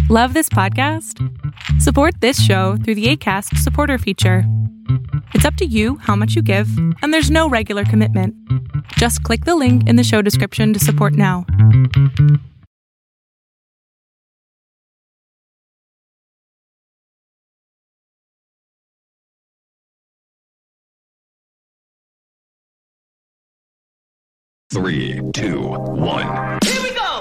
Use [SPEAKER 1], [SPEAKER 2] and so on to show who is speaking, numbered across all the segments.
[SPEAKER 1] Love this podcast? Support this show through the Acast supporter feature. It's up to you how much you give, and there's no regular commitment. Just click the link in the show description to support now.
[SPEAKER 2] Three, two, one.
[SPEAKER 3] Here we go!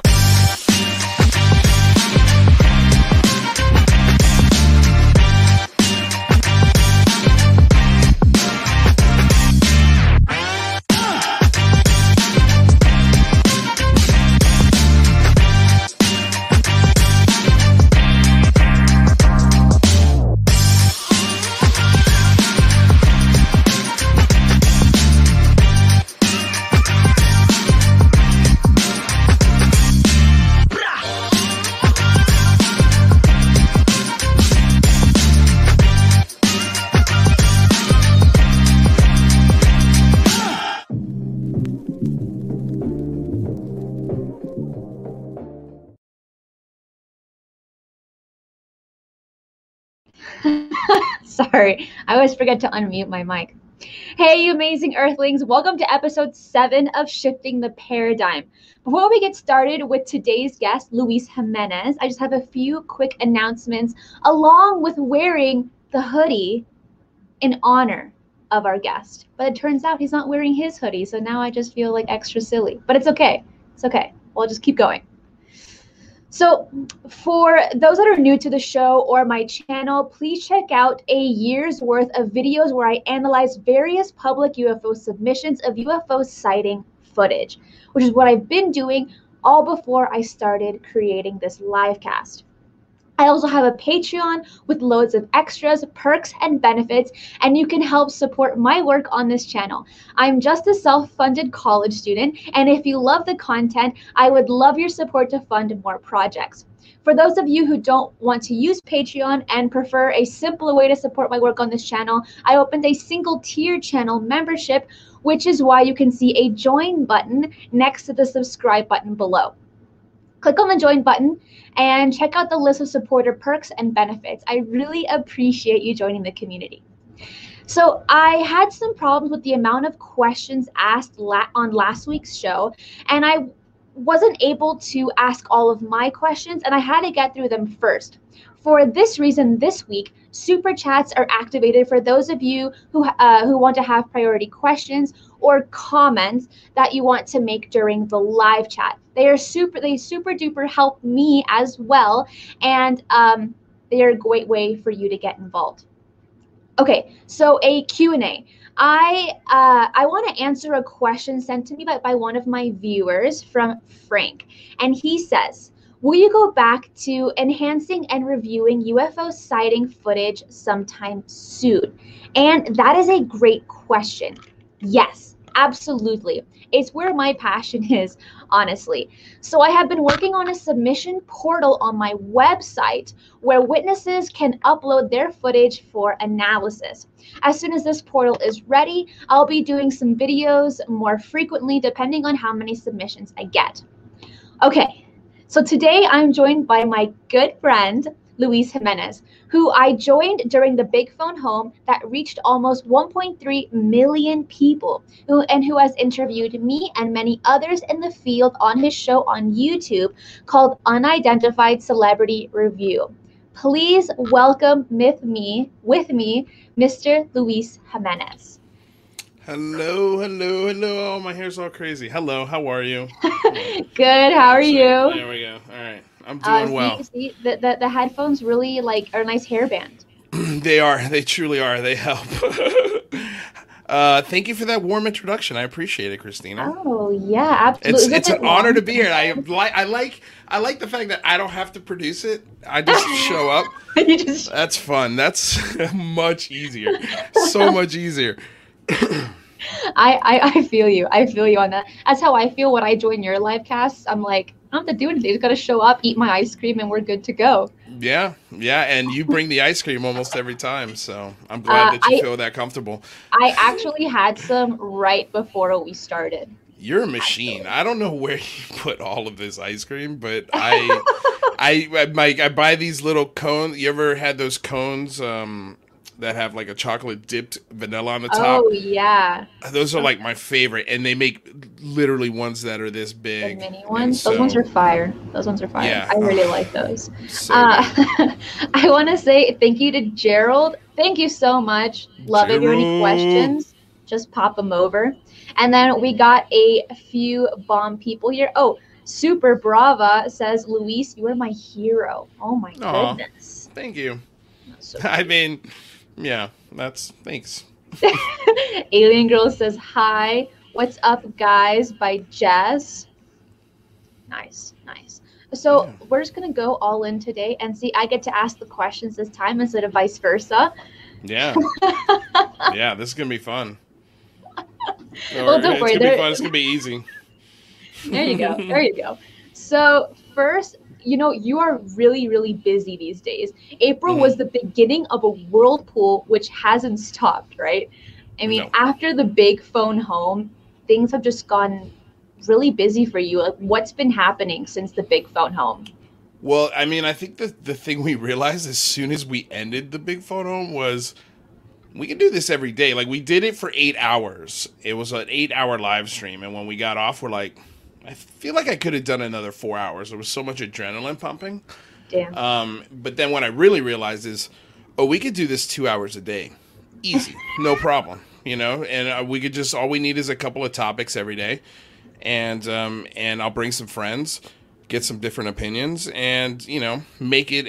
[SPEAKER 4] Sorry, I always forget to unmute my mic. Hey, you amazing Earthlings. Welcome to episode 7 of Shifting the Paradigm. Before we get started with today's guest, Luis Jimenez, I just have a few quick announcements along with wearing the hoodie in honor of our guest. But it turns out he's not wearing his hoodie, so now I just feel like extra silly. But it's okay. It's okay. We'll just keep going. So for those that are new to the show or my channel, please check out a year's worth of videos where I analyze various public UFO submissions of UFO sighting footage, which is what I've been doing all before I started creating this live cast. I also have a Patreon with loads of extras, perks, and benefits, and you can help support my work on this channel. I'm just a self-funded college student, and if you love the content, I would love your support to fund more projects. For those of you who don't want to use Patreon and prefer a simpler way to support my work on this channel, I opened a single tier channel membership, which is why you can see a join button next to the subscribe button below. Click on the join button and check out the list of supporter perks and benefits. I really appreciate you joining the community. So I had some problems with the amount of questions asked on last week's show, and I wasn't able to ask all of my questions, and I had to get through them first. For this reason, this week, super chats are activated for those of you who want to have priority questions or comments that you want to make during the live chat. They super duper help me as well, and they are a great way for you to get involved. Okay, so a Q&A. I want to answer a question sent to me by one of my viewers from Frank, and he says, will you go back to enhancing and reviewing UFO sighting footage sometime soon? And that is a great question. Yes, absolutely. It's where my passion is, honestly. So I have been working on a submission portal on my website where witnesses can upload their footage for analysis. As soon as this portal is ready, I'll be doing some videos more frequently depending on how many submissions I get. Okay. So today I'm joined by my good friend, Luis Jimenez, who I joined during the Big Phone Home that reached almost 1.3 million people, who has interviewed me and many others in the field on his show on YouTube called Unidentified Celebrity Review. Please welcome with me, Mr. Luis Jimenez.
[SPEAKER 5] Hello. Oh, my hair's all crazy. Hello, how are you?
[SPEAKER 4] Good, how are you?
[SPEAKER 5] There we go. All right, I'm doing well.
[SPEAKER 4] See, the headphones really are a nice hairband.
[SPEAKER 5] They are. They truly are. They help. Thank you for that warm introduction. I appreciate it, Christina.
[SPEAKER 4] Oh yeah, absolutely.
[SPEAKER 5] It's an honor to be here. I like the fact that I don't have to produce it. I just show up. That's fun. That's much easier. So much easier.
[SPEAKER 4] I feel you. I feel you on that. That's how I feel when I join your live casts. I'm like, I don't have to do anything. I just got to show up, eat my ice cream, and we're good to go.
[SPEAKER 5] Yeah, and you bring the ice cream almost every time, so I'm glad that you feel that comfortable.
[SPEAKER 4] I actually had some right before we started.
[SPEAKER 5] You're a machine. I don't know where you put all of this ice cream, but I buy these little cones. You ever had those cones that have like a chocolate dipped vanilla on the top?
[SPEAKER 4] Oh yeah.
[SPEAKER 5] Those are like my favorite, and they make literally ones that are this big.
[SPEAKER 4] The mini ones. Those ones are fire.
[SPEAKER 5] Yeah.
[SPEAKER 4] I really like those.
[SPEAKER 5] So
[SPEAKER 4] I want to say thank you to Gerald. Thank you so much. Love it. If you have any questions, just pop them over. And then we got a few bomb people here. Oh, Super Brava says, Luis, you are my hero. Oh my goodness.
[SPEAKER 5] Thank you.
[SPEAKER 4] So
[SPEAKER 5] I mean, yeah, thanks.
[SPEAKER 4] Alien Girl says, hi. What's up, guys? By Jess. Nice. So we're just going to go all in today and see. I get to ask the questions this time instead of vice versa.
[SPEAKER 5] Yeah. Yeah, this is going to be fun.
[SPEAKER 4] Well, don't worry.
[SPEAKER 5] It's going to be easy.
[SPEAKER 4] There you go. So first, you are really, really busy these days. April was the beginning of a whirlpool, which hasn't stopped, right? I mean, after the big phone home, things have just gone really busy for you. Like, what's been happening since the big phone home?
[SPEAKER 5] Well, I mean, I think the thing we realized as soon as we ended the big phone home was we can do this every day. Like, we did it for 8 hours. It was an 8-hour live stream. And when we got off, we're like, I feel like I could have done another 4 hours. There was so much adrenaline pumping.
[SPEAKER 4] Damn.
[SPEAKER 5] But then what I really realized is, we could do this 2 hours a day. Easy. No problem. And we could just, all we need is a couple of topics every day. And I'll bring some friends, get some different opinions, and, make it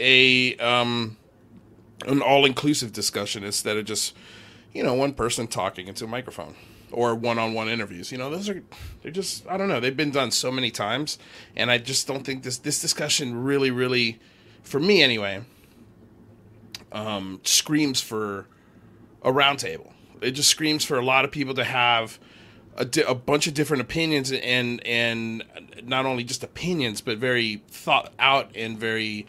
[SPEAKER 5] an all-inclusive discussion instead of just, one person talking into a microphone or one-on-one interviews. They're just, I don't know. They've been done so many times, and I just don't think this discussion really, really, for me anyway, screams for a roundtable. It just screams for a lot of people to have a bunch of different opinions, and not only just opinions, but very thought out and very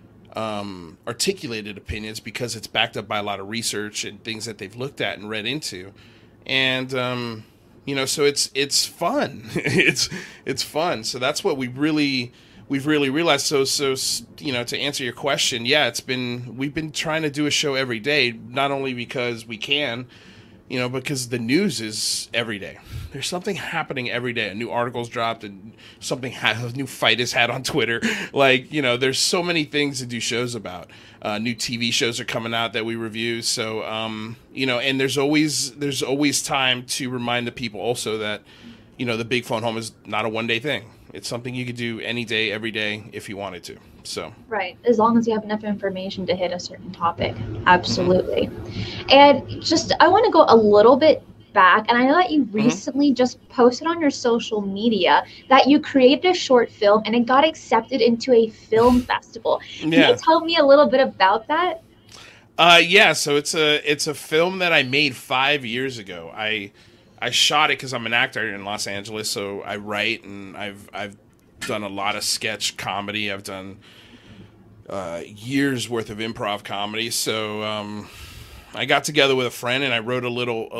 [SPEAKER 5] articulated opinions, because it's backed up by a lot of research and things that they've looked at and read into. And so it's fun. it's fun. So that's what we've really realized. So to answer your question, we've been trying to do a show every day, not only because we can, because the news is every day. There's something happening every day. A new article's dropped, and a new fight is had on Twitter. There's so many things to do shows about. New TV shows are coming out that we review. So, and there's always time to remind the people also that, the big phone home is not a one-day thing. It's something you could do any day, every day, if you wanted to. So
[SPEAKER 4] right, as long as you have enough information to hit a certain topic, absolutely. And I want to go a little bit back, and I know that you recently just posted on your social media that you created a short film and it got accepted into a film festival. Can you tell me a little bit about that?
[SPEAKER 5] So it's a film that I made 5 years ago. I shot it because I'm an actor in Los Angeles, so I write, and I've done a lot of sketch comedy. I've done years worth of improv comedy. So I got together with a friend and I wrote a little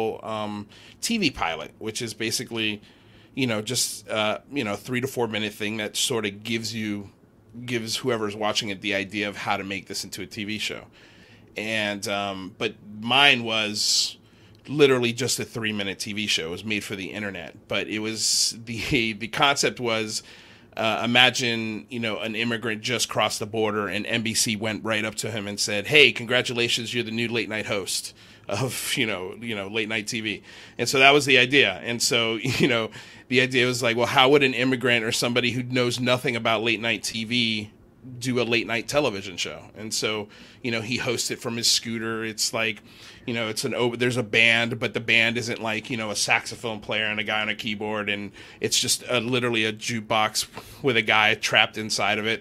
[SPEAKER 5] TV pilot, which is basically, just 3 to 4 minute thing that sort of gives whoever's watching it the idea of how to make this into a TV show. And but mine was literally just a 3-minute TV show. It was made for the internet, but it was the concept was imagine an immigrant just crossed the border and NBC went right up to him and said, "Hey, congratulations, you're the new late night host of late night TV." And so that was the idea. And so the idea was like, well, how would an immigrant or somebody who knows nothing about late night TV do a late night television show? And so he hosts it from his scooter. It's like there's a band, but the band isn't like a saxophone player and a guy on a keyboard, and it's just literally a jukebox with a guy trapped inside of it.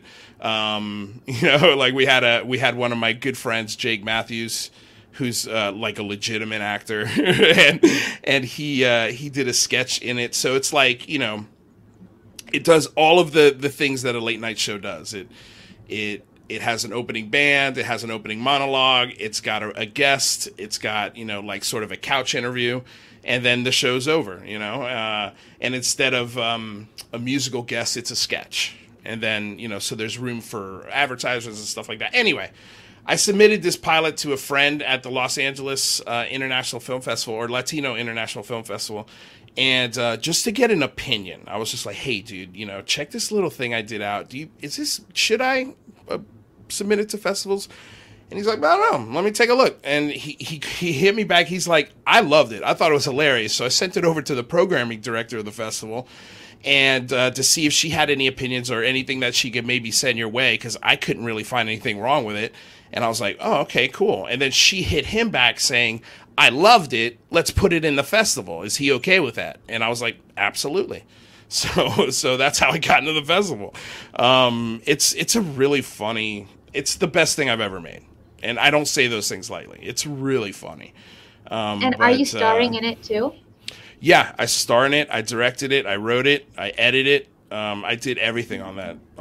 [SPEAKER 5] We had one of my good friends, Jake Matthews, who's like a legitimate actor, and he did a sketch in it. So it's like it does all of the things that a late night show does. It It has an opening band. It has an opening monologue. It's got a guest. It's got, like sort of a couch interview. And then the show's over, and instead of a musical guest, it's a sketch. And then, so there's room for advertisers and stuff like that. Anyway, I submitted this pilot to a friend at the Los Angeles International Film Festival, or Latino International Film Festival. And just to get an opinion, I was just like, hey, dude, check this little thing I did out. Should I submit it to festivals? And he's like, I don't know. Let me take a look. And he hit me back. He's like, I loved it. I thought it was hilarious. So I sent it over to the programming director of the festival and to see if she had any opinions or anything that she could maybe send your way, because I couldn't really find anything wrong with it. And I was like, oh, okay, cool. And then she hit him back saying, I loved it. Let's put it in the festival. Is he okay with that? And I was like, absolutely. So that's how I got into the festival. It's a really funny. It's the best thing I've ever made. And I don't say those things lightly. It's really funny.
[SPEAKER 4] And are you starring in it too?
[SPEAKER 5] Yeah, I star in it. I directed it. I wrote it. I edited it. I did everything on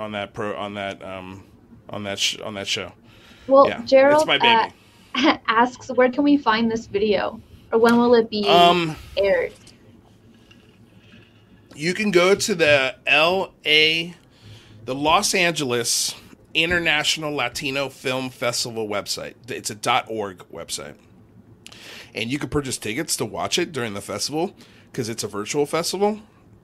[SPEAKER 5] that show.
[SPEAKER 4] Well,
[SPEAKER 5] yeah,
[SPEAKER 4] Gerald
[SPEAKER 5] it's my baby.
[SPEAKER 4] Asks, where can we find this video, or when will it be aired?
[SPEAKER 5] You can go to the Los Angeles International Latino Film Festival website. It's a .org website. And you can purchase tickets to watch it during the festival because it's a virtual festival.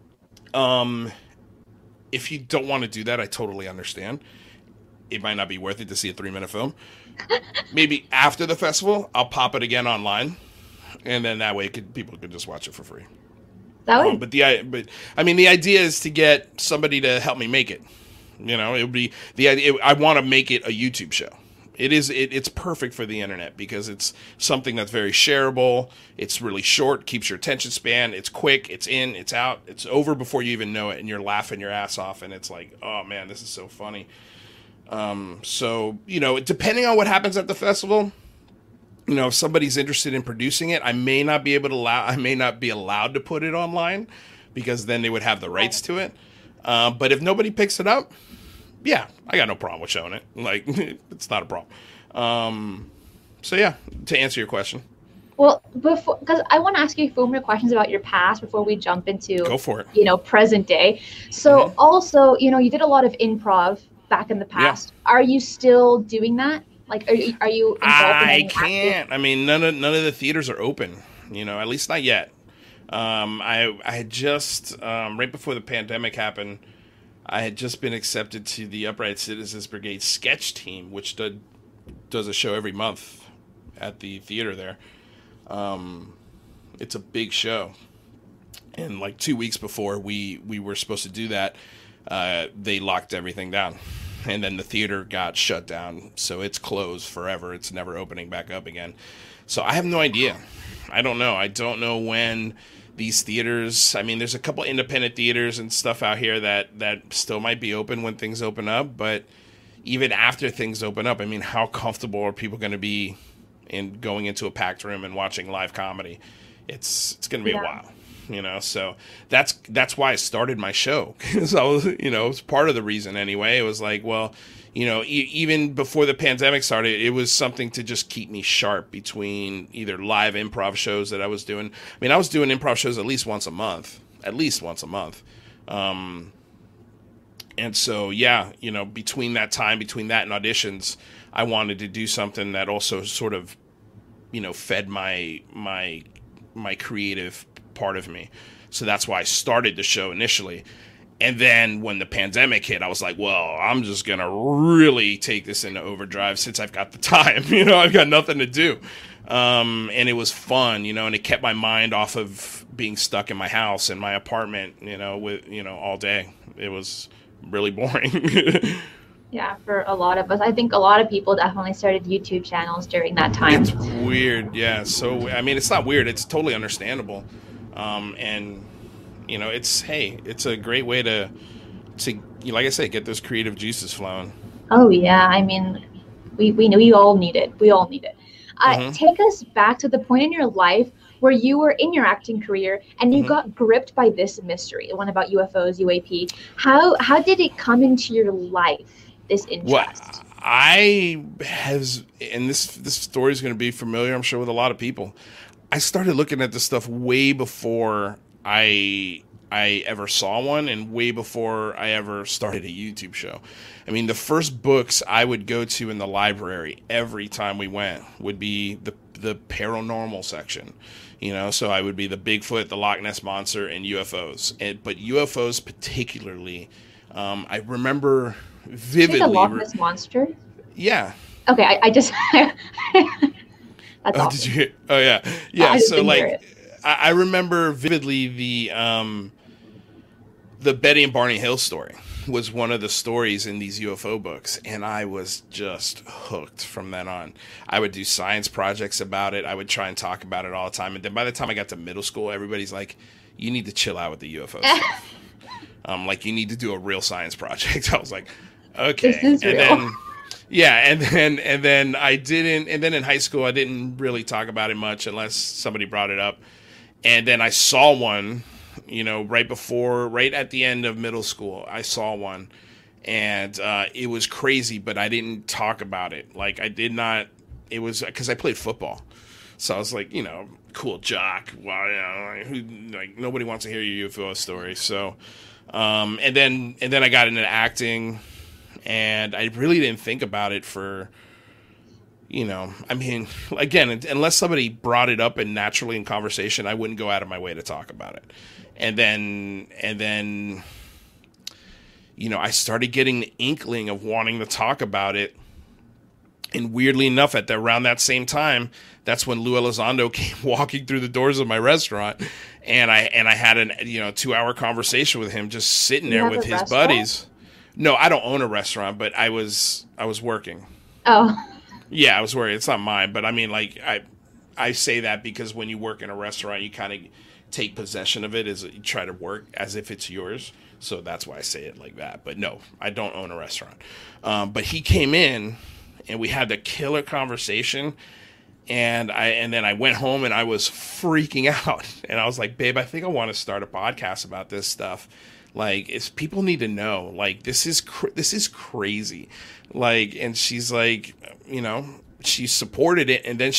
[SPEAKER 5] If you don't want to do that, I totally understand. It might not be worth it to see a 3-minute film. Maybe after the festival, I'll pop it again online. And then that way people could just watch it for free. But the idea is to get somebody to help me make it. It would be the idea. I want to make it a YouTube show. It's perfect for the internet because it's something that's very shareable. It's really short, keeps your attention span. It's quick. It's in, it's out. It's over before you even know it, and you're laughing your ass off. And it's like, oh man, this is so funny. So depending on what happens at the festival, if somebody's interested in producing it, I may not be allowed to put it online because then they would have the rights to it. But if nobody picks it up, yeah, I got no problem with showing it. Like, it's not a problem. So yeah, to answer your question.
[SPEAKER 4] Well, because I want to ask you a few more questions about your past before we jump into
[SPEAKER 5] go for it.
[SPEAKER 4] Present day. So also, you did a lot of improv back in the past. Yeah. Are you still doing that? Like, are you involved in any
[SPEAKER 5] can't. I mean, none of the theaters are open. At least not yet. I had just right before the pandemic happened, I had just been accepted to the Upright Citizens Brigade sketch team, which does a show every month at the theater there. It's a big show, and like 2 weeks before we were supposed to do that, they locked everything down, and then the theater got shut down, so it's closed forever. It's never opening back up again. So I have no idea. I don't know. I don't know when these theaters, I mean, there's a couple independent theaters and stuff out here that still might be open when things open up, but even after things open up, I mean, how comfortable are people going to be in going into a packed room and watching live comedy? It's going to be a while, so that's why I started my show, because I was, it was part of the reason anyway. It was like, well, even before the pandemic started, it was something to just keep me sharp between either live improv shows that I was doing. I mean, I was doing improv shows at least once a month. And so, yeah, between that and auditions, I wanted to do something that also sort of, fed my creative part of me. So that's why I started the show initially. And then when the pandemic hit, I was like, well, I'm just going to really take this into overdrive since I've got the time. I've got nothing to do. And it was fun, and it kept my mind off of being stuck in my house and my apartment, with, all day. It was really boring.
[SPEAKER 4] Yeah, for a lot of us. I think a lot of people definitely started YouTube channels during that time.
[SPEAKER 5] It's weird, yeah. So, I mean, it's not weird. It's totally understandable. And... it's a great way to like I say, get those creative juices flowing.
[SPEAKER 4] Oh yeah, I mean, we all need it. We all need it. Take us back to the point in your life where you were in your acting career and you got gripped by this mystery, the one about UFOs, UAP. How did it come into your life? This interest.
[SPEAKER 5] I has, and this story is going to be familiar, I'm sure, with a lot of people. I started looking at this stuff way before I ever saw one, and way before I ever started a YouTube show. I mean, the first books I would go to in the library every time we went would be the paranormal section. You know, so I would be the Bigfoot, the Loch Ness Monster, and UFOs. But UFOs particularly, I remember vividly.
[SPEAKER 4] The Loch Ness Monster?
[SPEAKER 5] Yeah.
[SPEAKER 4] Okay, I just... That's awesome.
[SPEAKER 5] Did you hear? Oh, yeah. Yeah, so like, I remember vividly the Betty and Barney Hill story was one of the stories in these UFO books, and I was just hooked from then on. I would do science projects about it. I would try and talk about it all the time. And then by the time I got to middle school, everybody's like, you need to chill out with the UFO stuff. Like, you need to do a real science project. I was like, okay.
[SPEAKER 4] This is real.
[SPEAKER 5] Then, yeah, and then I didn't, and then in high school, I didn't really talk about it much unless somebody brought it up. And then I saw one, you know, right at the end of middle school, I saw one, and it was crazy, but I didn't talk about it. Like, I did not, it was because I played football. So I was like, you know, cool jock. Well, you know, like nobody wants to hear your UFO story. So, and then I got into acting, and I really didn't think about it for, you know, I mean, again, unless somebody brought it up and naturally in conversation, I wouldn't go out of my way to talk about it. And then, you know, I started getting the inkling of wanting to talk about it. And weirdly enough, around that same time, that's when Lou Elizondo came walking through the doors of my restaurant, and I had an 2-hour conversation with him, just sitting there with his buddies. No, I don't own a restaurant, but I was working.
[SPEAKER 4] Oh.
[SPEAKER 5] Yeah, I was working. It's not mine, but I mean, like, I say that because when you work in a restaurant, you kind of take possession of it, as you try to work as if it's yours. So that's why I say it like that. But no, I don't own a restaurant. But he came in, and we had the killer conversation. And then I went home, and I was freaking out. And I was like, babe, I think I want to start a podcast about this stuff. Like, people need to know. Like, this is crazy. Like, and she's like, you know, she supported it. And then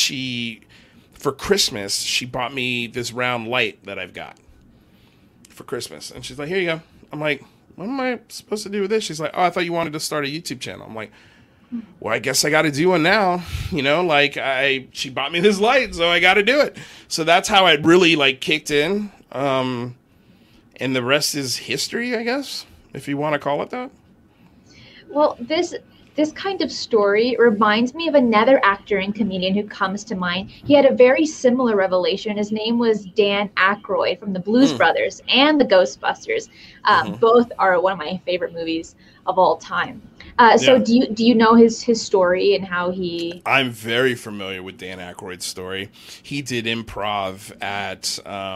[SPEAKER 5] for Christmas, she bought me this round light that I've got for Christmas. And she's like, here you go. I'm like, what am I supposed to do with this? She's like, oh, I thought you wanted to start a YouTube channel. I'm like, well, I guess I got to do one now. You know, like, she bought me this light, so I got to do it. So that's how it really, like, kicked in. And the rest is history, I guess, if you want to call it that. Well,
[SPEAKER 4] this kind of story reminds me of another actor and comedian who comes to mind. He had a very similar revelation. His name was Dan Aykroyd from the Blues Brothers and the Ghostbusters. Both are one of my favorite movies of all time. So do you know his story and how he...
[SPEAKER 5] I'm very familiar with Dan Aykroyd's story. He did improv at...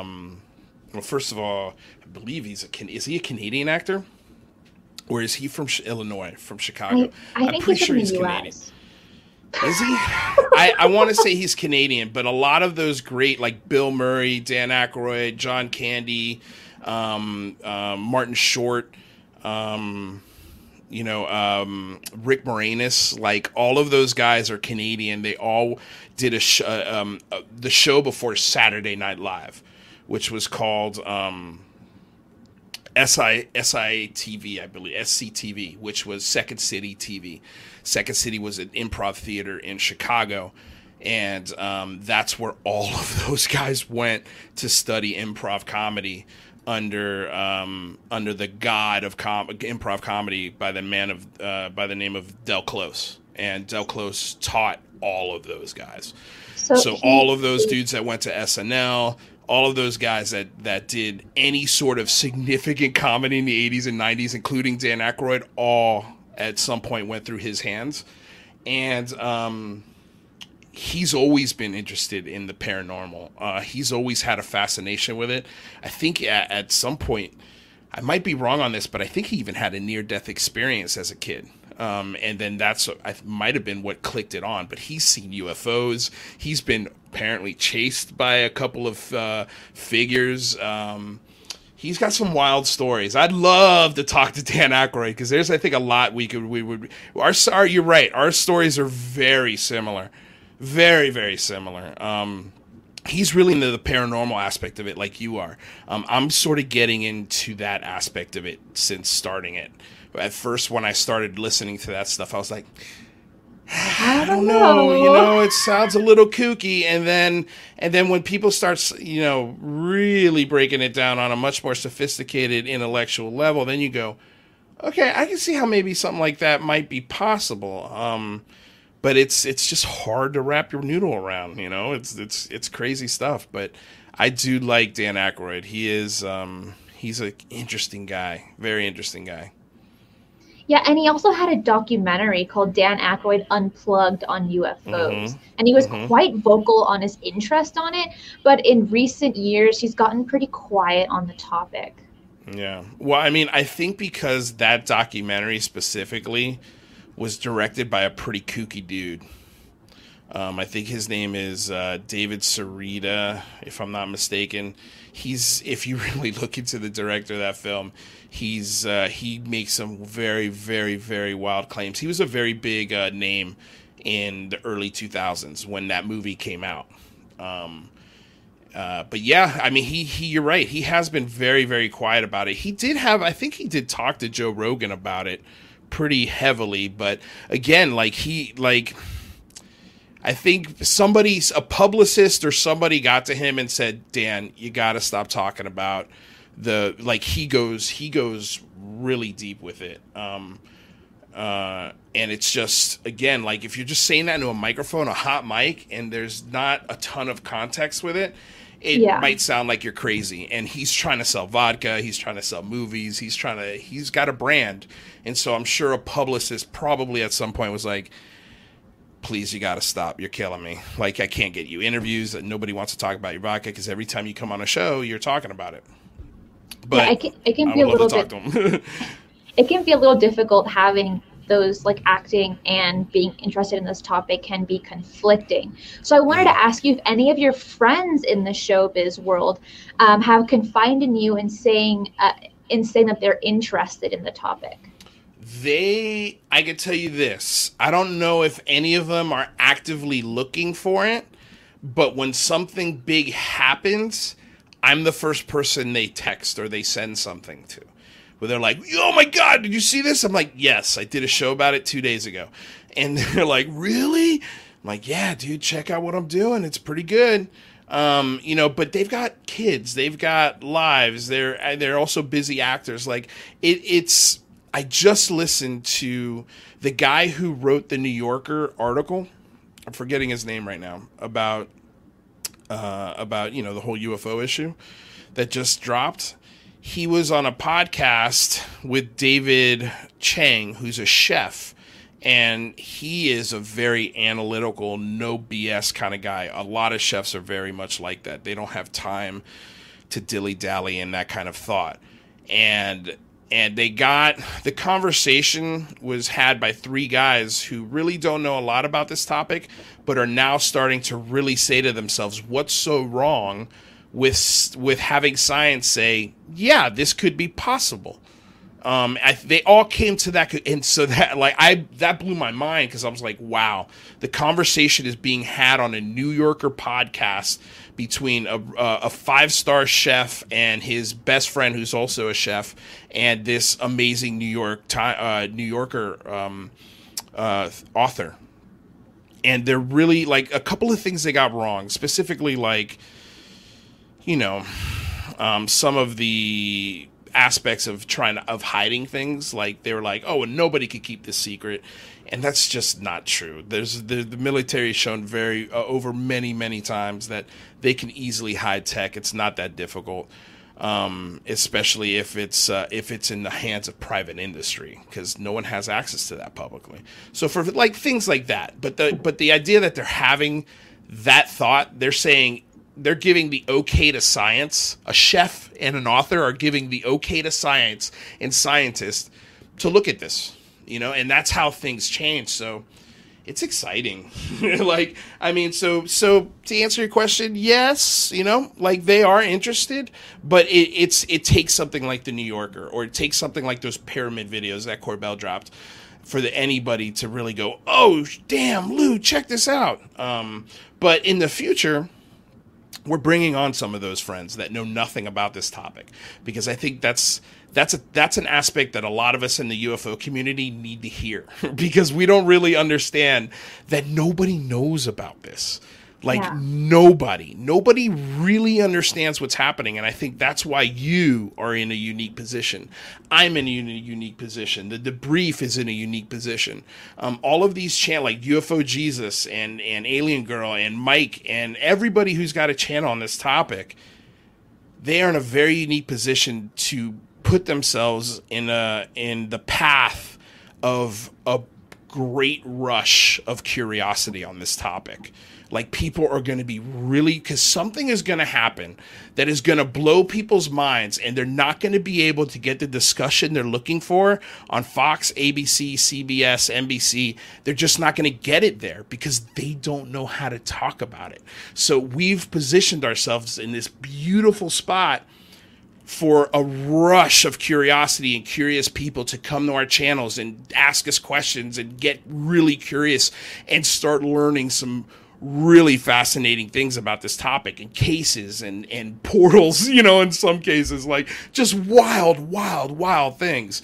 [SPEAKER 5] well, first of all, I believe is he a Canadian actor? Or is he from Illinois, from Chicago?
[SPEAKER 4] I think he's from the US.
[SPEAKER 5] Canadian. Is he? I want to say he's Canadian, but a lot of those great, like Bill Murray, Dan Aykroyd, John Candy, Martin Short, Rick Moranis, like all of those guys are Canadian. They all did the show before Saturday Night Live, which was called SITV, I believe, SCTV, which was Second City TV. Second City was an improv theater in Chicago, and that's where all of those guys went to study improv comedy under the god of improv comedy by the name of Del Close. And Del Close taught all of those guys. So all of those dudes that went to SNL, all of those guys that did any sort of significant comedy in the 80s and 90s, including Dan Aykroyd, all at some point went through his hands. And he's always been interested in the paranormal. He's always had a fascination with it. I think at some point, I might be wrong on this, but I think he even had a near-death experience as a kid. And then might have been what clicked it on. But he's seen UFOs. He's been apparently chased by a couple of figures. he's got some wild stories. I'd love to talk to Dan Aykroyd because there's, I think, a lot we would. You're right. Our stories are very similar, very, very similar. He's really into the paranormal aspect of it, like you are. I'm sort of getting into that aspect of it since starting it. At first, when I started listening to that stuff, I was like, I don't know. It sounds a little kooky. And then when people start, really breaking it down on a much more sophisticated intellectual level, then you go, okay, I can see how maybe something like that might be possible. But it's just hard to wrap your noodle around, It's crazy stuff. But I do like Dan Aykroyd. He is he's an interesting guy, very interesting guy.
[SPEAKER 4] Yeah, and he also had a documentary called Dan Aykroyd Unplugged on UFOs.
[SPEAKER 5] Mm-hmm.
[SPEAKER 4] And he was quite vocal on his interest on it, but in recent years, he's gotten pretty quiet on the topic.
[SPEAKER 5] Yeah. Well, I mean, I think because that documentary specifically was directed by a pretty kooky dude. I think his name is David Sarita, if I'm not mistaken. If you really look into the director of that film, he makes some very, very, very wild claims. He was a very big name in the early 2000s when that movie came out. But yeah, I mean, you're right. He has been very, very quiet about it. I think he did talk to Joe Rogan about it pretty heavily, but again, I think a publicist or somebody got to him and said, Dan, you got to stop talking about he goes really deep with it. And it's just, again, if you're just saying that into a microphone, a hot mic, and there's not a ton of context with it, it might sound like you're crazy. And he's trying to sell vodka. He's trying to sell movies. He's got a brand. And so I'm sure a publicist probably at some point was like, please, you got to stop. You're killing me. I can't get you interviews. Nobody wants to talk about your vodka because every time you come on a show, you're talking about it. But
[SPEAKER 4] it can be a little bit. It can be a little difficult having those acting and being interested in this topic can be conflicting. So I wanted to ask you if any of your friends in the showbiz world have confided in you in saying that they're interested in the topic.
[SPEAKER 5] I could tell you this. I don't know if any of them are actively looking for it, but when something big happens, I'm the first person they text or they send something to. Where they're like, oh my God, did you see this? I'm like, yes, I did a show about it 2 days ago. And they're like, really? I'm like, yeah, dude, check out what I'm doing. It's pretty good. But they've got kids. They've got lives. They're also busy actors. I just listened to the guy who wrote the New Yorker article. I'm forgetting his name right now about the whole UFO issue that just dropped. He was on a podcast with David Chang, who's a chef, and he is a very analytical, no BS kind of guy. A lot of chefs are very much like that. They don't have time to dilly-dally in that kind of thought. And the conversation was had by three guys who really don't know a lot about this topic, but are now starting to really say to themselves, what's so wrong with having science say, yeah, this could be possible. They all came to that, and so that blew my mind because I was like, wow, the conversation is being had on a New Yorker podcast between a 5-star chef and his best friend who's also a chef and this amazing New Yorker author. And they're really a couple of things they got wrong, specifically some of the aspects of hiding things. They were like, oh, and nobody could keep this secret. And that's just not true. The military has shown over many, many times that they can easily hide tech. It's not that difficult, especially if it's in the hands of private industry, because no one has access to that publicly. So for things like that, but the idea that they're having that thought, they're saying they're giving the okay to science. A chef and an author are giving the okay to science and scientists to look at this. And that's how things change. So it's exciting. Like, I mean, so to answer your question, yes, like they are interested, but it takes something like the New Yorker, or it takes something like those pyramid videos that Corbell dropped for anybody to really go, oh, damn, Lou, check this out. But in the future, we're bringing on some of those friends that know nothing about this topic, because I think that's an aspect that a lot of us in the UFO community need to hear, because we don't really understand that nobody knows about this. Like, nobody really understands what's happening. And I think that's why you are in a unique position. I'm in a unique position. The Debrief is in a unique position. All of these channels, like UFO Jesus and Alien Girl and Mike and everybody who's got a channel on this topic, they are in a very unique position to put themselves in the path of a great rush of curiosity on this topic. Like, people are going to be really, because something is going to happen that is going to blow people's minds, and they're not going to be able to get the discussion they're looking for on Fox, ABC, CBS, NBC. They're just not going to get it there because they don't know how to talk about it. So we've positioned ourselves in this beautiful spot for a rush of curiosity and curious people to come to our channels and ask us questions and get really curious and start learning some really fascinating things about this topic, and cases and portals, in some cases, like just wild things.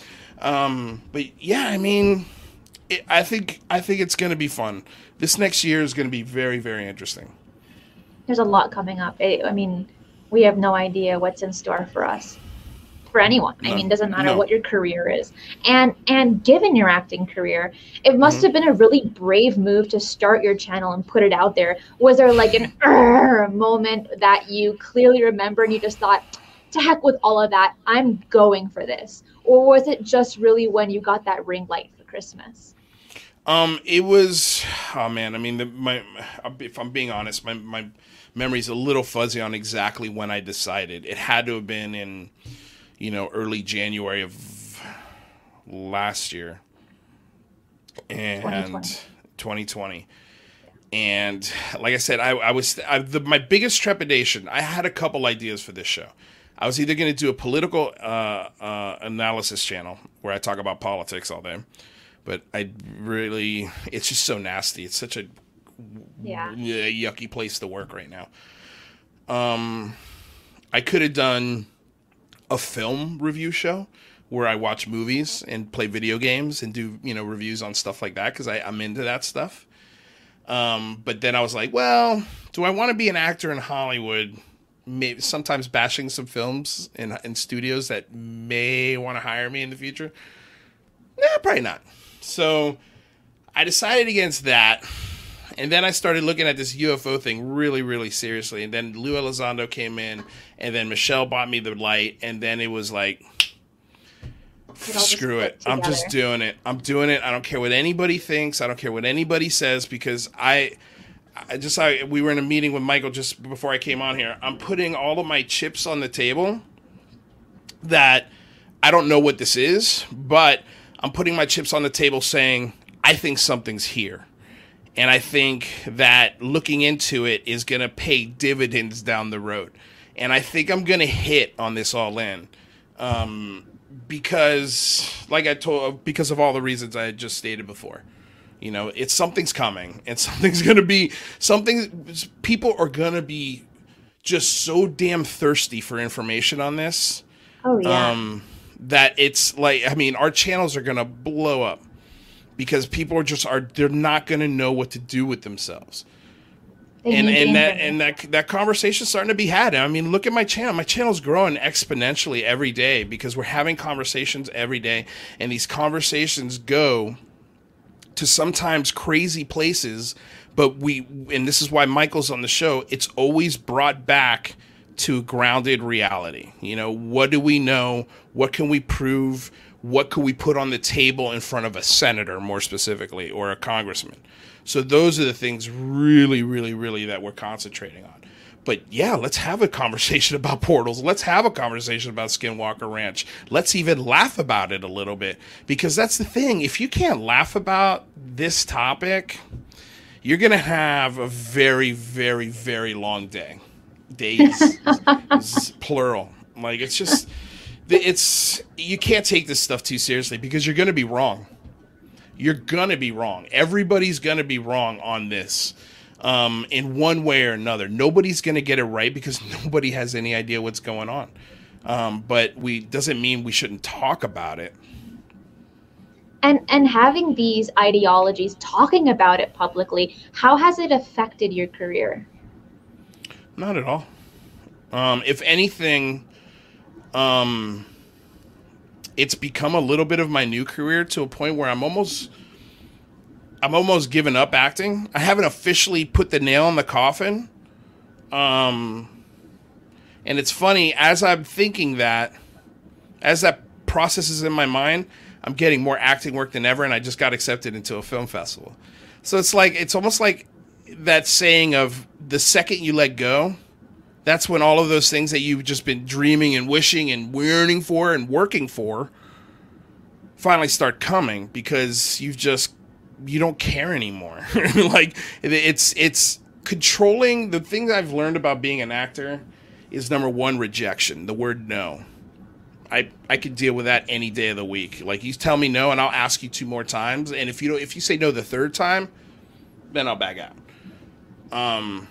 [SPEAKER 5] But yeah, I mean, I think it's going to be fun. This next year is going to be very, very interesting.
[SPEAKER 4] There's a lot coming up. I mean, we have no idea what's in store for us. For anyone. I mean, it doesn't matter what your career is. And given your acting career, it must have been a really brave move to start your channel and put it out there. Was there like an moment that you clearly remember and you just thought, to heck with all of that, I'm going for this? Or was it just really when you got that ring light for Christmas?
[SPEAKER 5] It was, oh man, I mean, if I'm being honest, my memory's a little fuzzy on exactly when I decided. It had to have been in, early January of last year, and 2020. And like I said, my biggest trepidation, I had a couple ideas for this show. I was either going to do a political analysis channel where I talk about politics all day, but it's just so nasty. It's such a yucky place to work right now. I could have done a film review show where I watch movies and play video games and do, reviews on stuff like that, because I'm into that stuff. But then I was like, well, do I want to be an actor in Hollywood, maybe sometimes bashing some films in studios that may want to hire me in the future? Nah, probably not. So I decided against that. And then I started looking at this UFO thing really, really seriously. And then Lou Elizondo came in, and then Michelle bought me the light. And then it was like, screw it. I'm just doing it. I'm doing it. I don't care what anybody thinks. I don't care what anybody says, because we were in a meeting with Michael just before I came on here. I'm putting all of my chips on the table that I don't know what this is, but I'm putting my chips on the table saying, I think something's here. And I think that looking into it is going to pay dividends down the road. And I think I'm going to hit on this all in. Because, because of all the reasons I had just stated before. Something's coming. And something's going to be, people are going to be just so damn thirsty for information on this.
[SPEAKER 4] Oh, yeah.
[SPEAKER 5] That it's like, I mean, our channels are going to blow up. Because people they're not going to know what to do with themselves. That conversation's starting to be had. I mean, look at my channel. My channel's growing exponentially every day because we're having conversations every day. And these conversations go to sometimes crazy places. But and this is why Michael's on the show, it's always brought back to grounded reality. What do we know? What can we prove? What could we put on the table in front of a senator, more specifically, or a congressman? So those are the things really, really, really that we're concentrating on. But yeah, let's have a conversation about Portals. Let's have a conversation about Skinwalker Ranch. Let's even laugh about it a little bit. Because that's the thing. If you can't laugh about this topic, you're going to have a very, very, very long day. Days. Plural. Like, it's just, you can't take this stuff too seriously because you're going to be wrong. You're going to be wrong. Everybody's going to be wrong on this. In one way or another. Nobody's going to get it right because nobody has any idea what's going on. But doesn't mean we shouldn't talk about it.
[SPEAKER 4] And having these ideologies, talking about it publicly, how has it affected your career?
[SPEAKER 5] Not at all. If anything, it's become a little bit of my new career to a point where I'm almost given up acting. I haven't officially put the nail in the coffin. And it's funny, as I'm thinking that, as that process is in my mind, I'm getting more acting work than ever, and I just got accepted into a film festival. So it's almost like that saying of the second you let go, that's when all of those things that you've just been dreaming and wishing and yearning for and working for finally start coming because you don't care anymore. Like, it's controlling. The thing that I've learned about being an actor is, number one, rejection. The word no. I could deal with that any day of the week. Like, you tell me no and I'll ask you 2 more times. And if you say no the 3rd time, then I'll back out.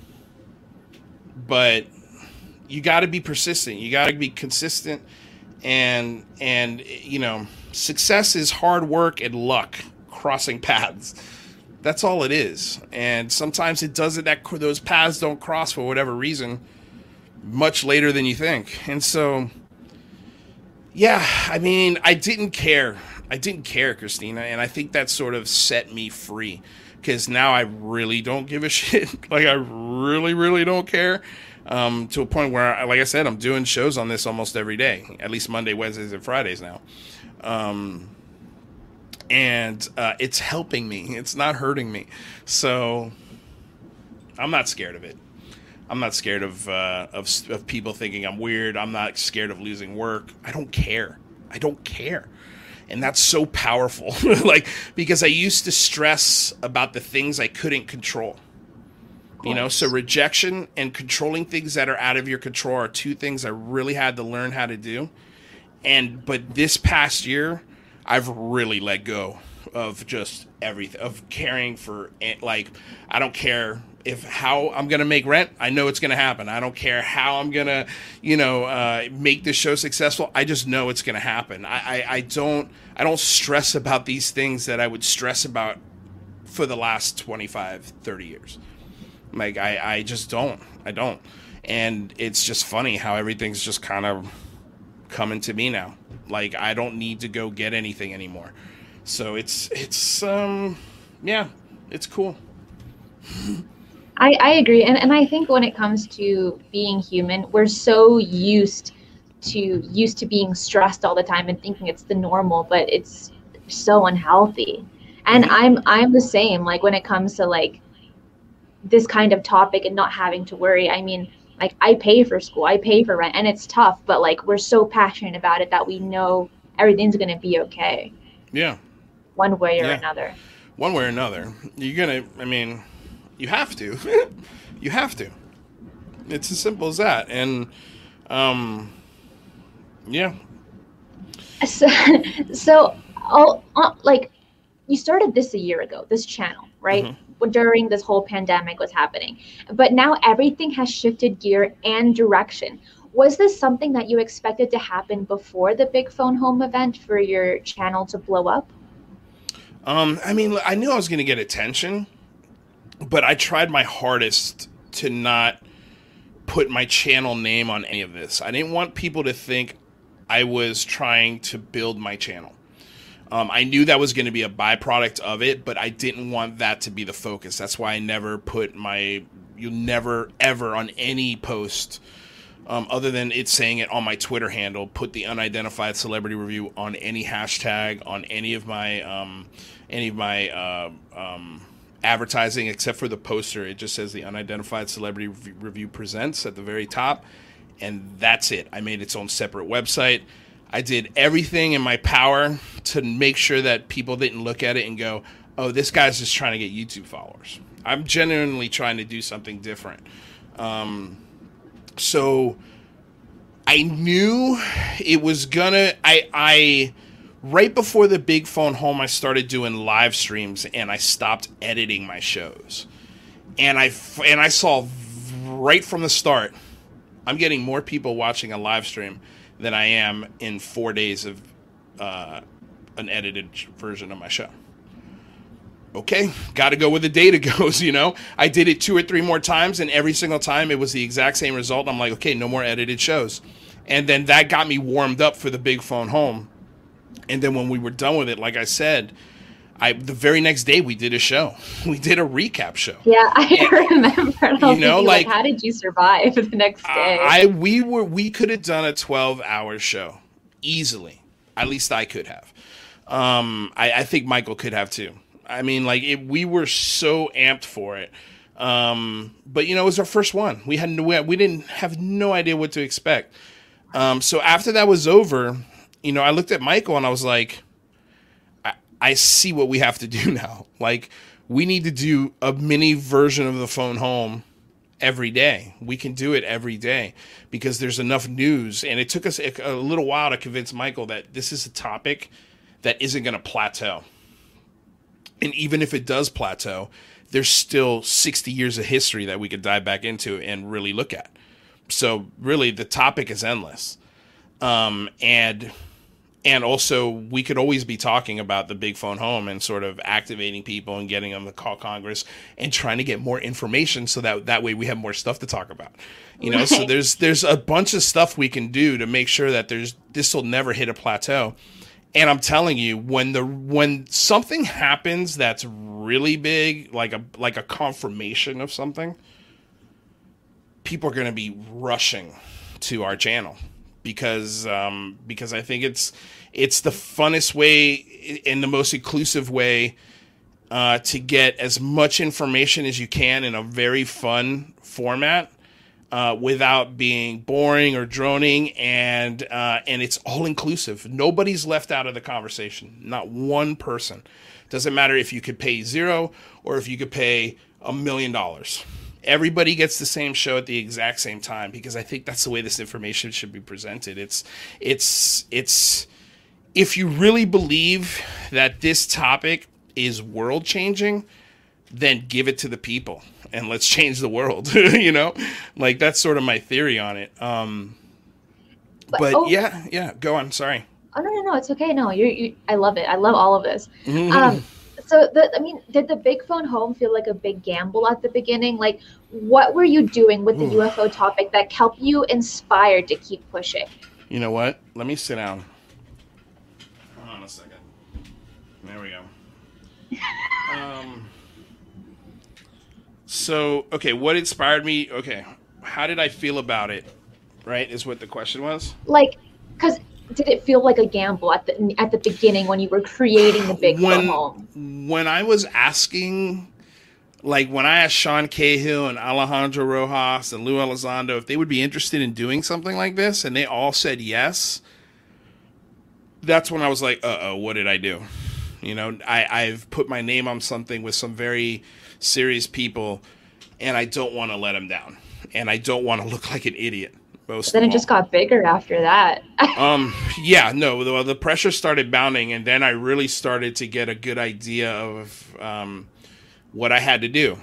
[SPEAKER 5] But you got to be persistent. You got to be consistent. And success is hard work and luck crossing paths. That's all it is. And sometimes it doesn't, those paths don't cross for whatever reason much later than you think. And so, yeah, I mean, I didn't care, Christina. And I think that sort of set me free because now I really don't give a shit. Like, I really, really don't care. To a point where, like I said, I'm doing shows on this almost every day, at least Monday, Wednesdays, and Fridays now. And it's helping me. It's not hurting me. So I'm not scared of it. I'm not scared of people thinking I'm weird. I'm not scared of losing work. I don't care. And that's so powerful. Like, because I used to stress about the things I couldn't control. So rejection and controlling things that are out of your control are 2 things I really had to learn how to do. But this past year, I've really let go of just everything, of caring for, like, I don't care how I'm going to make rent. I know it's going to happen. I don't care how I'm going to, make this show successful. I just know it's going to happen. I don't stress about these things that I would stress about for the last 25, 30 years. Like, I just don't. I don't. And it's just funny how everything's just kind of coming to me now. Like, I don't need to go get anything anymore. So it's cool.
[SPEAKER 4] I agree. And I think when it comes to being human, we're so used to being stressed all the time and thinking it's the normal, but it's so unhealthy. And I'm the same, like, when it comes to, like, this kind of topic and not having to worry. I mean, like, I pay for school, I pay for rent, and it's tough, but, like, we're so passionate about it that we know everything's going to be okay.
[SPEAKER 5] Yeah.
[SPEAKER 4] One way or another.
[SPEAKER 5] One way or another. You have to. You have to. It's as simple as that. And, yeah.
[SPEAKER 4] So, like, you started this a year ago, this channel, right? Mm-hmm. During this whole pandemic was happening. But now everything has shifted gear and direction. Was this something that you expected to happen before the Big Phone Home event for your channel to blow up?
[SPEAKER 5] I mean, I knew I was going to get attention, but I tried my hardest to not put my channel name on any of this. I didn't want people to think I was trying to build my channel. I knew that was going to be a byproduct of it, but I didn't want that to be the focus. That's why I never put you'll never, ever on any post, other than it saying it on my Twitter handle, put the unidentified celebrity review on any hashtag, on any of my advertising except for the poster. It just says the Unidentified Celebrity Review Presents at the very top, and that's it. I made its own separate website. I did everything in my power to make sure that people didn't look at it and go, oh, this guy's just trying to get YouTube followers. I'm genuinely trying to do something different. So I knew it was gonna, I right before the big phone home, I started doing live streams and I stopped editing my shows. And I saw right from the start, I'm getting more people watching a live stream than I am in 4 days of an edited version of my show. Okay, got to go where the data goes, you know. I did it 2 or 3 more times, and every single time it was the exact same result. I'm like, okay, no more edited shows. And then that got me warmed up for the big phone home. And then when we were done with it, like I said, the very next day we did a show. We did a recap show.
[SPEAKER 4] Yeah, I remember.
[SPEAKER 5] You know, like,
[SPEAKER 4] how did you survive the next day?
[SPEAKER 5] We could have done a 12-hour show easily. At least I could have. I think Michael could have too. I mean, like, we were so amped for it. But, you know, it was our first one. We didn't have no idea what to expect. So after that was over, you know, I looked at Michael and I was like, I see what we have to do now. Like, we need to do a mini version of the phone home every day. We can do it every day because there's enough news. And it took us a little while to convince Michael that this is a topic that isn't going to plateau. And even if it does plateau, there's still 60 years of history that we could dive back into and really look at. So really, the topic is endless. And also, we could always be talking about the big phone home and sort of activating people and getting them to call Congress and trying to get more information so that way we have more stuff to talk about. You know, so there's a bunch of stuff we can do to make sure that this will never hit a plateau. And I'm telling you, when something happens that's really big, like a confirmation of something, people are going to be rushing to our channel because I think it's the funnest way and the most inclusive way to get as much information as you can in a very fun format. Without being boring or droning, and it's all inclusive. Nobody's left out of the conversation. Not one person. Doesn't matter if you could pay $0 or if you could pay $1 million. Everybody gets the same show at the exact same time because I think that's the way this information should be presented. It's if you really believe that this topic is world changing, then give it to the people and let's change the world. You know, like, that's sort of my theory on it. Yeah, go on. Sorry.
[SPEAKER 4] Oh, no, it's okay. No, I love it. I love all of this.
[SPEAKER 5] Mm-hmm.
[SPEAKER 4] So did the big phone home feel like a big gamble at the beginning? Like, what were you doing with the UFO topic that kept you inspired to keep pushing?
[SPEAKER 5] You know what? Let me sit down. Hold on a second. There we go. So, okay, what inspired me? Okay, how did I feel about it? Right, is what the question was. Like,
[SPEAKER 4] because did it feel like a gamble at the beginning when you were creating the big phone home?
[SPEAKER 5] When I was asking, like, when I asked Sean Cahill and Alejandro Rojas and Lou Elizondo if they would be interested in doing something like this, and they all said yes, that's when I was like, what did I do? You know, I've put my name on something with some very serious people, and I don't want to let them down, and I don't want to look like an idiot. Then it
[SPEAKER 4] just got bigger after that.
[SPEAKER 5] Yeah, no, the pressure started mounting, and then I really started to get a good idea of what I had to do.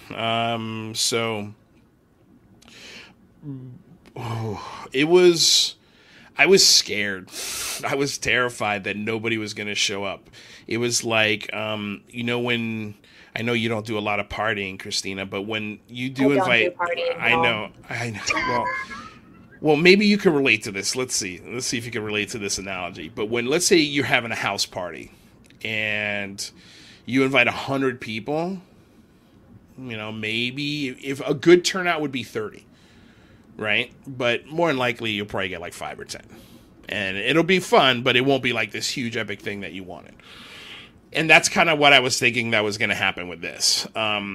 [SPEAKER 5] I was scared. I was terrified that nobody was going to show up. It was like, you know, when, I know you don't do a lot of partying, Christina, but when you do invite, I know. Well, maybe you can relate to this. Let's see if you can relate to this analogy. But when, let's say you're having a house party and you invite 100 people, you know, maybe if a good turnout would be 30. Right? But more than likely, you'll probably get like 5 or 10. And it'll be fun, but it won't be like this huge epic thing that you wanted. And that's kind of what I was thinking that was going to happen with this.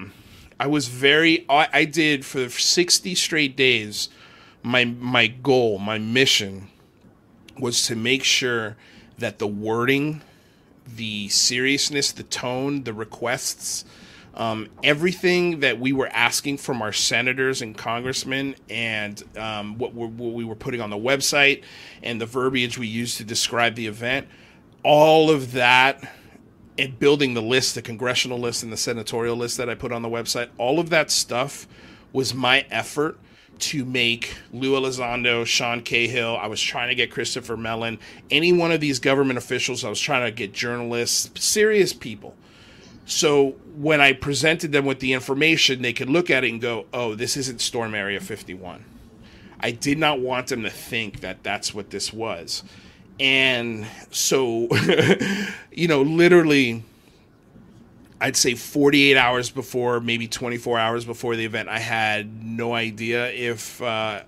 [SPEAKER 5] I did for 60 straight days. My goal, my mission was to make sure that the wording, the seriousness, the tone, the requests, everything that we were asking from our senators and congressmen, and what we were putting on the website, and the verbiage we used to describe the event, all of that, and building the list, the congressional list and the senatorial list that I put on the website, all of that stuff was my effort to make Lou Elizondo, Sean Cahill. I was trying to get Christopher Mellon, any one of these government officials. I was trying to get journalists, serious people. So when I presented them with the information, they could look at it and go, oh, this isn't Storm Area 51. I did not want them to think that that's what this was. And so, literally, I'd say 48 hours before, maybe 24 hours before the event, I had no idea if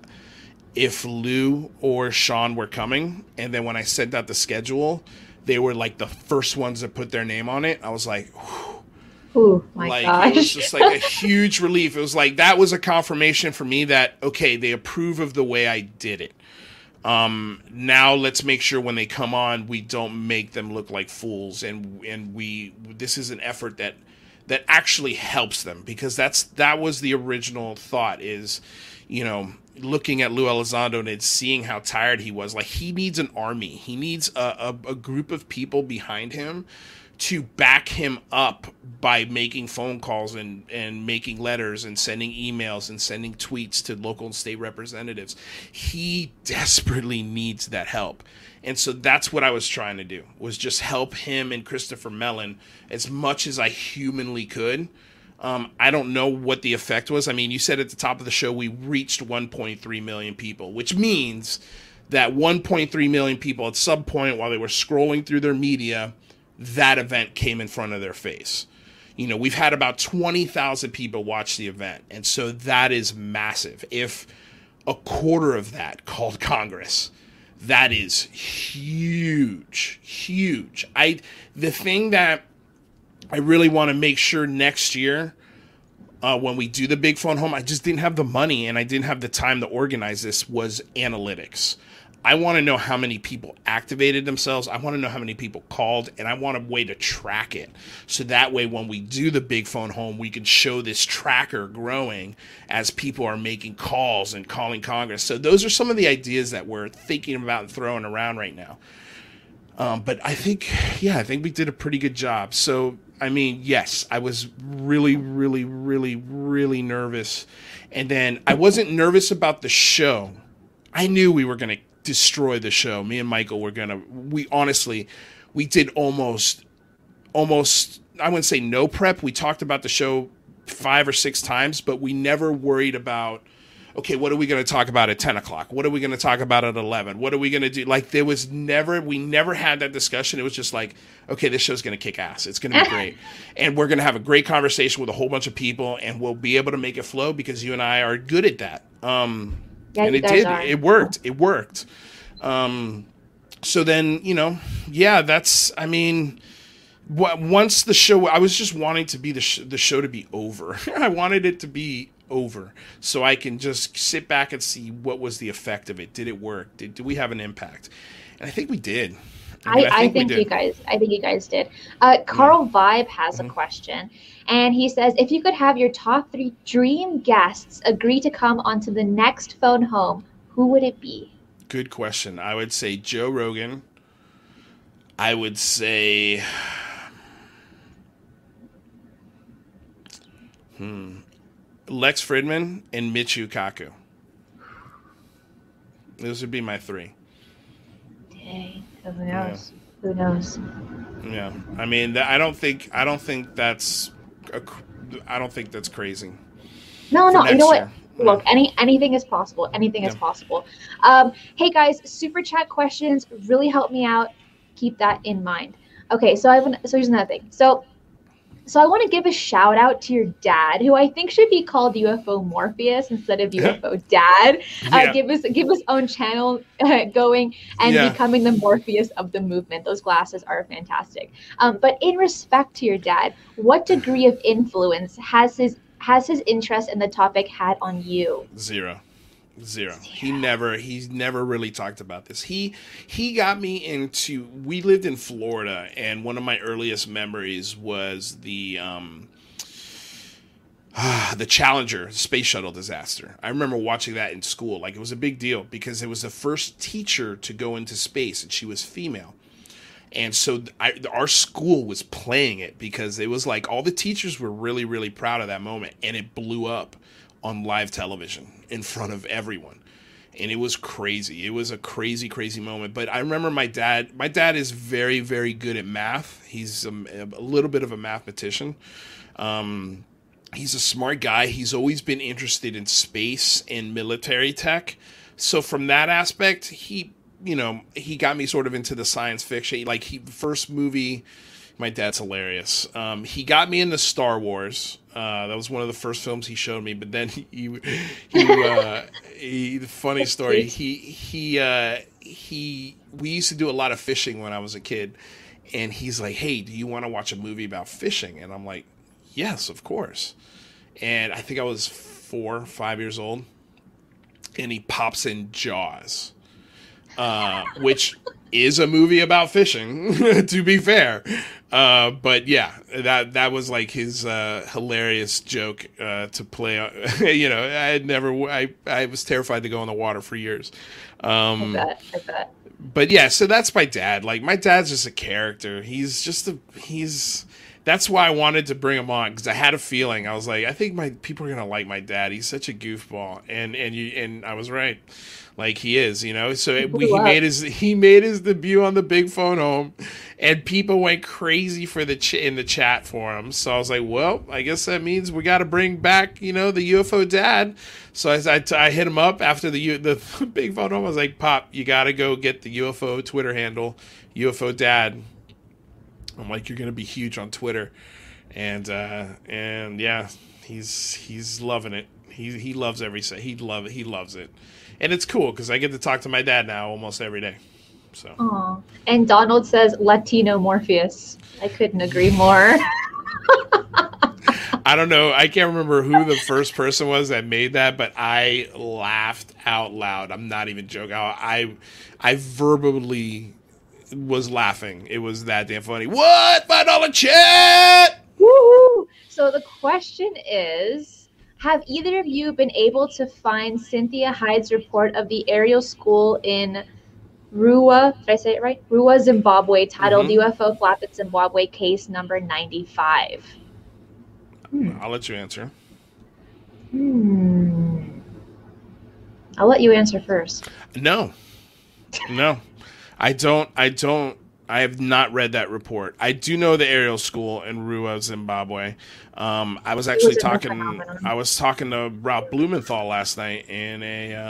[SPEAKER 5] Lou or Sean were coming. And then when I sent out the schedule, they were like the first ones that put their name on it. I was like, whew.
[SPEAKER 4] Oh my gosh.
[SPEAKER 5] It was just like a huge relief. It was like, that was a confirmation for me that, okay, they approve of the way I did it. Now let's make sure when they come on, we don't make them look like fools. And this is an effort that actually helps them, because that was the original thought is, looking at Lou Elizondo and seeing how tired he was. Like, he needs an army. He needs a group of people behind him to back him up by making phone calls and making letters and sending emails and sending tweets to local and state representatives. He desperately needs that help. And so that's what I was trying to do, was just help him and Christopher Mellon as much as I humanly could. I don't know what the effect was. I mean, you said at the top of the show, we reached 1.3 million people, which means that 1.3 million people at some point while they were scrolling through their media, that event came in front of their face. We've had about 20,000 people watch the event. And so that is massive. If a quarter of that called Congress, that is huge, huge. The thing that I really want to make sure next year, when we do the big phone home, I just didn't have the money and I didn't have the time to organize this, was analytics. I want to know how many people activated themselves. I want to know how many people called, and I want a way to track it. So that way, when we do the big phone home, we can show this tracker growing as people are making calls and calling Congress. So those are some of the ideas that we're thinking about and throwing around right now. But I think we did a pretty good job. So, I mean, yes, I was really, really, really, really nervous. And then I wasn't nervous about the show. I knew we were going to destroy the show. Me and Michael we did almost, I wouldn't say no prep. We talked about the show 5 or 6 times, but we never worried about, okay, what are we going to talk about at 10 o'clock? What are we going to talk about at 11? What are we going to do? Like, we never had that discussion. It was just like, okay, this show's going to kick ass. It's going to be great. And we're going to have a great conversation with a whole bunch of people, and we'll be able to make it flow because you and I are good at that.
[SPEAKER 4] Yeah,
[SPEAKER 5] and it did. It worked. So then, once the show, I was just wanting to be the show to be over. I wanted it to be over so I can just sit back and see what was the effect of it. Did it work? Did we have an impact? And I think we did.
[SPEAKER 4] I think you guys did. Carl Vibe has a question, and he says, if you could have your top 3 dream guests agree to come onto the next phone home, who would it be?
[SPEAKER 5] Good question. I would say Joe Rogan. I would say Lex Fridman and Michio Kaku. Those would be my 3.
[SPEAKER 4] Dang. Who knows? Yeah. Who knows?
[SPEAKER 5] Yeah, I mean, I don't think that's crazy.
[SPEAKER 4] No. You know what? Look, anything is possible. Anything is possible. Hey guys, super chat questions really help me out. Keep that in mind. Okay, so here's another thing. So So I want to give a shout out to your dad, who I think should be called UFO Morpheus instead of UFO Dad. Give his own channel going and becoming the Morpheus of the movement. Those glasses are fantastic. But in respect to your dad, what degree of influence has his interest in the topic had on you?
[SPEAKER 5] Zero. He's never really talked about this. He got me into, we lived in Florida, and one of my earliest memories was the Challenger space shuttle disaster. I remember watching that in school. Like, it was a big deal because it was the first teacher to go into space, and she was female. And so our school was playing it because it was like all the teachers were really, really proud of that moment, and it blew up on live television in front of everyone. And it was crazy. It was a crazy, crazy moment. But I remember my dad is very, very good at math. He's a little bit of a mathematician. He's a smart guy. He's always been interested in space and military tech. So from that aspect, he got me sort of into the science fiction. Like, the first movie, my dad's hilarious. He got me into Star Wars. That was one of the first films he showed me. But then the funny story. We used to do a lot of fishing when I was a kid, and he's like, "Hey, do you want to watch a movie about fishing?" And I'm like, "Yes, of course." And I think I was 4 or 5 years old, and he pops in Jaws, which is a movie about fishing, to be fair. But yeah, that was like his hilarious joke to play. I was terrified to go in the water for years.
[SPEAKER 4] I bet.
[SPEAKER 5] But yeah, so that's my dad. Like, my dad's just a character. That's why I wanted to bring him on, because I had a feeling. I was like, I think people are gonna like my dad. He's such a goofball, and I was right. Like, he is, So he made his debut on the Big Phone Home, and people went crazy in the chat for him. So I was like, well, I guess that means we got to bring back, the UFO Dad. So I hit him up after the Big Phone Home. I was like, Pop, you got to go get the UFO Twitter handle, UFO Dad. I'm like, you're gonna be huge on Twitter, and yeah, he's loving it. He loves he loves it, and it's cool because I get to talk to my dad now almost every day. So.
[SPEAKER 4] Aww. And Donald says Latino Morpheus. I couldn't agree more.
[SPEAKER 5] I don't know. I can't remember who the first person was that made that, but I laughed out loud. I'm not even joking. I verbally was laughing. It was that damn funny. What? $5 chat!
[SPEAKER 4] Woo-hoo! So the question is, have either of you been able to find Cynthia Hyde's report of the aerial school in Ruwa, did I say it right? Ruwa, Zimbabwe, titled UFO Flap at Zimbabwe Case Number 95?
[SPEAKER 5] I'll let you answer.
[SPEAKER 4] I'll let you answer first.
[SPEAKER 5] No. I have not read that report. I do know the aerial school in Ruwa, Zimbabwe. I was talking to Rob Blumenthal last night in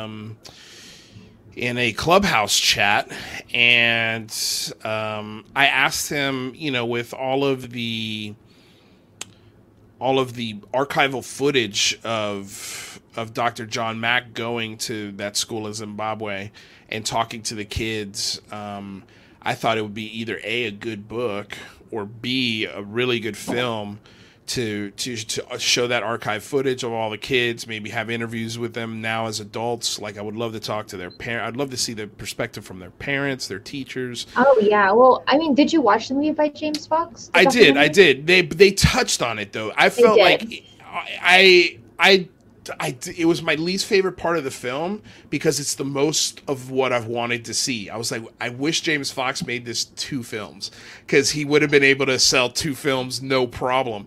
[SPEAKER 5] a clubhouse chat, and I asked him, with all of the archival footage of Dr. John Mack going to that school in Zimbabwe and talking to the kids, I thought it would be either A, good book, or B, a really good film to show that archive footage of all the kids, maybe have interviews with them now as adults. Like, I would love to talk to their parents. I'd love to see the perspective from their parents, their teachers.
[SPEAKER 4] Oh, yeah. Well, I mean, did you watch the movie by James Fox?
[SPEAKER 5] I did. They touched on it, though. I felt like it was my least favorite part of the film because it's the most of what I've wanted to see. I was like, I wish James Fox made this 2 films because he would have been able to sell 2 films no problem.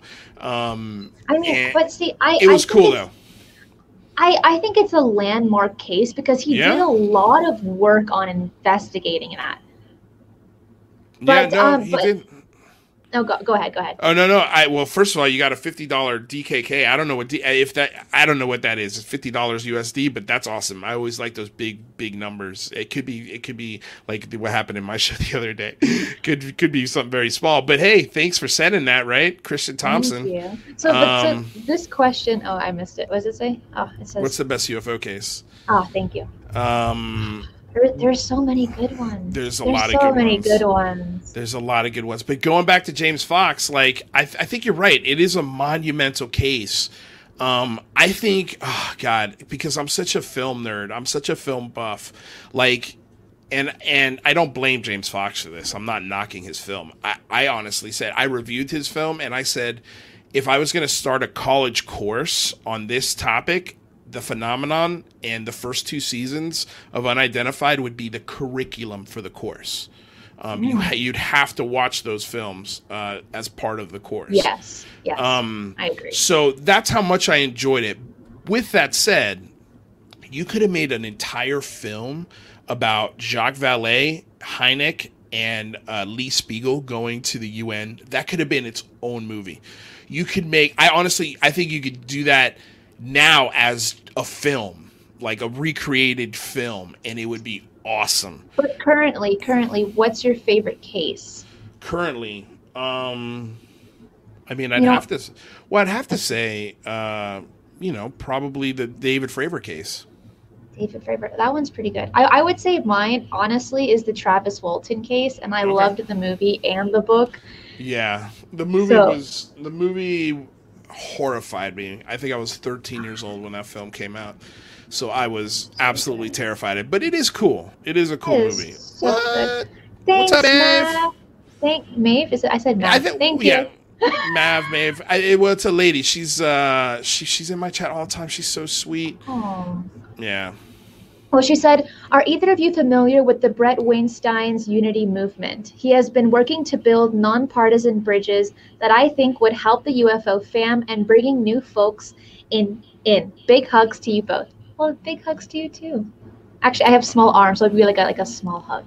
[SPEAKER 4] It
[SPEAKER 5] was cool though.
[SPEAKER 4] I think it's a landmark case because he did a lot of work on investigating that.
[SPEAKER 5] He did.
[SPEAKER 4] No, go ahead. Go ahead.
[SPEAKER 5] Oh no! Well, first of all, you got a $50 DKK. I don't know I don't know what that is. It's $50 USD, but that's awesome. I always like those big numbers. It could be like what happened in my show the other day. could be something very small. But hey, thanks for sending that. Right, Christian Thompson.
[SPEAKER 4] Thank you. So this question. Oh, I missed it. What does it say? Oh, it says.
[SPEAKER 5] What's the best UFO case?
[SPEAKER 4] Oh, thank you. There's so many good ones.
[SPEAKER 5] There's so many
[SPEAKER 4] good ones.
[SPEAKER 5] There's a lot of good ones. But going back to James Fox, like I think you're right. It is a monumental case. I think, oh God, because I'm such a film nerd, I'm such a film buff, like, and I don't blame James Fox for this. I'm not knocking his film. I honestly said, I reviewed his film and I said, if I was going to start a college course on this topic, the phenomenon and the first 2 seasons of Unidentified would be the curriculum for the course. You'd have to watch those films as part of the course.
[SPEAKER 4] Yes, I agree.
[SPEAKER 5] So that's how much I enjoyed it. With that said, you could have made an entire film about Jacques Vallée, Hynek, and Lee Spiegel going to the UN. That could have been its own movie. You could make... I think you could do that now as a film, like a recreated film, and it would be awesome.
[SPEAKER 4] But currently, what's your favorite case?
[SPEAKER 5] Currently, I mean, I'd have to say, probably the David Fravor case.
[SPEAKER 4] David Fravor, that one's pretty good. I would say mine, honestly, is the Travis Walton case, and I loved the movie and the book. Yeah, the
[SPEAKER 5] movie horrified me. I think I was 13 years old when that film came out, so I was absolutely terrified. But it is cool. It is a cool movie.
[SPEAKER 4] So what? Thanks, what's up, Maeve? Maeve? I said Maeve. Thank you.
[SPEAKER 5] Maeve. Well, it's a lady. She's in my chat all the time. She's so sweet.
[SPEAKER 4] Oh.
[SPEAKER 5] Yeah.
[SPEAKER 4] Well, she said, are either of you familiar with the Brett Weinstein's Unity movement? He has been working to build nonpartisan bridges that I think would help the UFO fam and bringing new folks in. Big hugs to you both. Well, big hugs to you too. Actually, I have small arms, so it'd be like a small hug.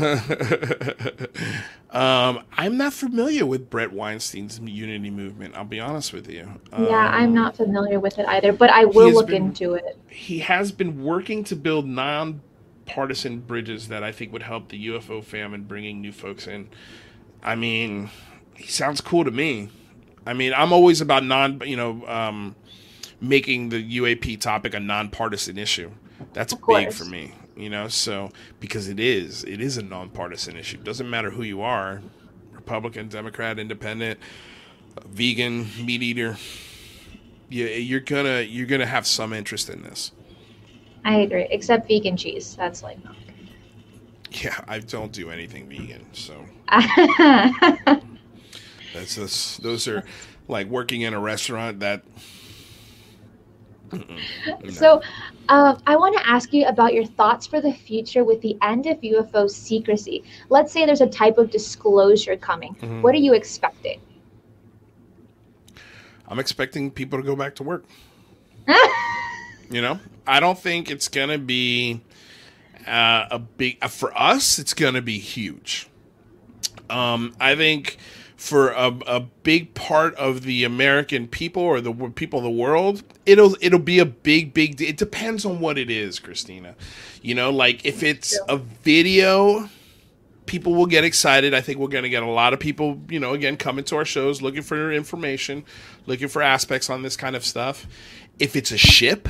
[SPEAKER 5] I'm not familiar with Brett Weinstein's Unity movement. I'll be honest with you.
[SPEAKER 4] Yeah, I'm not familiar with it either, but I will look into it.
[SPEAKER 5] He has been working to build nonpartisan bridges that I think would help the UFO fam and bringing new folks in. I mean, he sounds cool to me. I mean, I'm always about making the UAP topic a nonpartisan issue. That's big for me. So because it is a nonpartisan issue. Doesn't matter who you are, Republican, Democrat, Independent, vegan, meat eater. You're gonna have some interest in this. I
[SPEAKER 4] agree, except vegan cheese. That's like not good.
[SPEAKER 5] Yeah, I don't do anything vegan, so those are like working in a restaurant that. No.
[SPEAKER 4] So I want to ask you about your thoughts for the future with the end of UFO secrecy. Let's say there's a type of disclosure coming. Mm-hmm. What are you expecting?
[SPEAKER 5] I'm expecting people to go back to work. I don't think it's going to be a big... For us, it's going to be huge. I think... For a big part of the American people or the people of the world, it'll be a big. It depends on what it is, Christina. Like if it's a video, people will get excited. I think we're going to get a lot of people, again, coming to our shows, looking for information, looking for aspects on this kind of stuff. If it's a ship,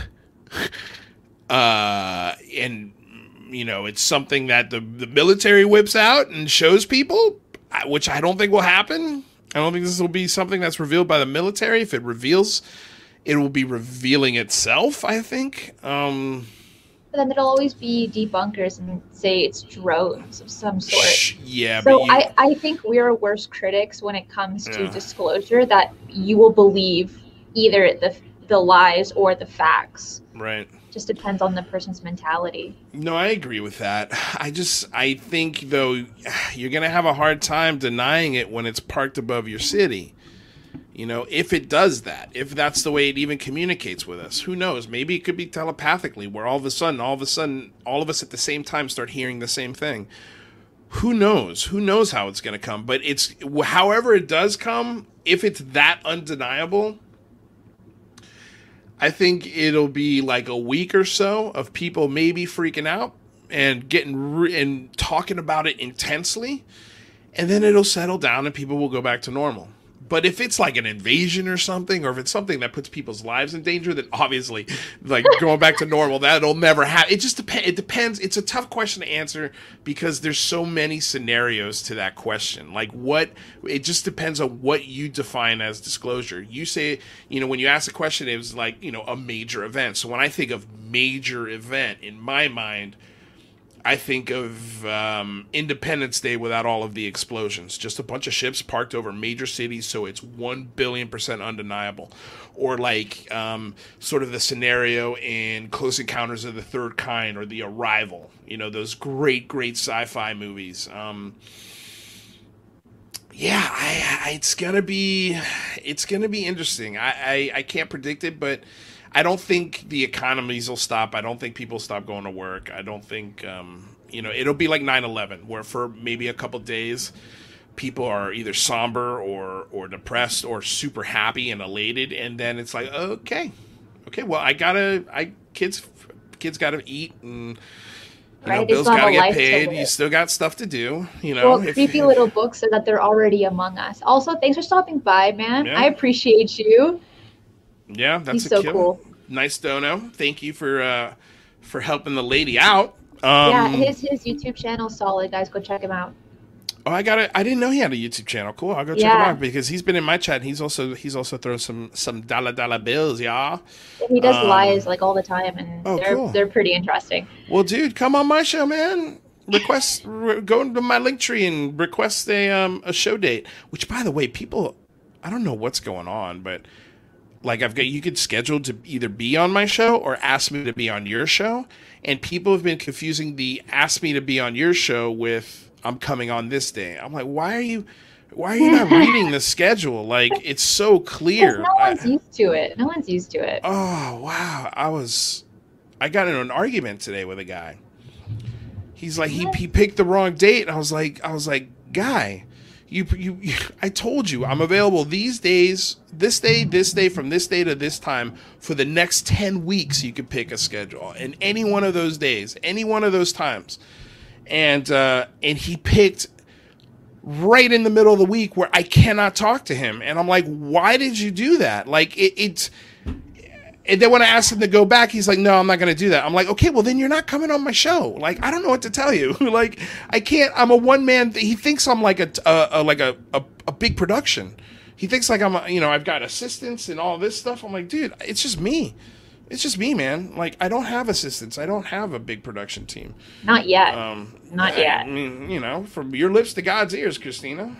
[SPEAKER 5] and it's something that the military whips out and shows people. Which I don't think will happen. I don't think this will be something that's revealed by the military. If it reveals, it will be revealing itself, I think.
[SPEAKER 4] But then there'll always be debunkers and say it's drones of some sort.
[SPEAKER 5] Yeah.
[SPEAKER 4] So I think we're worse critics when it comes to disclosure, that you will believe either the lies or the facts.
[SPEAKER 5] Right.
[SPEAKER 4] Just depends on the person's mentality.
[SPEAKER 5] No, I agree with that. I think, though, you're going to have a hard time denying it when it's parked above your city. If it does that, if that's the way it even communicates with us, who knows? Maybe it could be telepathically, where all of a sudden, all of us at the same time start hearing the same thing. who knows? Who knows how it's going to come? But it's however it does come, if it's that undeniable, I think it'll be like a week or so of people maybe freaking out and getting and talking about it intensely, and then it'll settle down and people will go back to normal. But if it's like an invasion or something, or if it's something that puts people's lives in danger, then obviously, like going back to normal, that'll never happen. It just depends. It depends. It's a tough question to answer because there's so many scenarios to that question. Like it just depends on what you define as disclosure. You say, when you ask the question, it was like, a major event. So when I think of major event in my mind, I think of Independence Day without all of the explosions. Just a bunch of ships parked over major cities, so it's 1,000,000,000% undeniable. Or like sort of the scenario in Close Encounters of the Third Kind or The Arrival. Those great, great sci-fi movies. It's gonna be interesting. I can't predict it, but I don't think the economies will stop. I don't think people stop going to work. I don't think, it'll be like 9/11, where for maybe a couple days, people are either somber or depressed or super happy and elated. And then it's like, okay, well, kids gotta eat and,
[SPEAKER 4] right?
[SPEAKER 5] bills gotta get paid. You still got stuff to do,
[SPEAKER 4] Well, creepy little books so that they're already among us. Also, thanks for stopping by, man. Yeah. I appreciate you.
[SPEAKER 5] Yeah, that's
[SPEAKER 4] He's so cool.
[SPEAKER 5] Nice dono. Thank you for helping the lady out.
[SPEAKER 4] His YouTube channel solid, guys. Go check him out.
[SPEAKER 5] Oh, I didn't know he had a YouTube channel. Cool. I'll go check him out because he's been in my chat. He's also thrown some dollar bills, y'all.
[SPEAKER 4] He does lives like all the time, and they're pretty interesting.
[SPEAKER 5] Well, dude, come on my show, man. Go into my link tree and request a show date. Which, by the way, people, I don't know what's going on, but. Like you could schedule to either be on my show or ask me to be on your show. And people have been confusing the ask me to be on your show with I'm coming on this day. I'm like, why are you not reading the schedule? Like, it's so clear.
[SPEAKER 4] No one's used to it.
[SPEAKER 5] Oh, wow. I got into an argument today with a guy. He's like, he picked the wrong date. I was like, guy, I told you I'm available these days, this day, from this day to this time for the next 10 weeks. You could pick a schedule and any one of those days, any one of those times. And he picked right in the middle of the week where I cannot talk to him. And I'm like, why did you do that? Like and then when I asked him to go back, he's like, no, I'm not going to do that. I'm like, okay, well, then you're not coming on my show. Like, I don't know what to tell you. Like, I can't, I'm a one man. He thinks I'm like a big production. He thinks like I've got assistants and all this stuff. I'm like, dude, it's just me. It's just me, man. Like, I don't have assistants. I don't have a big production team.
[SPEAKER 4] Not yet. Not yet.
[SPEAKER 5] I mean, from your lips to God's ears, Christina.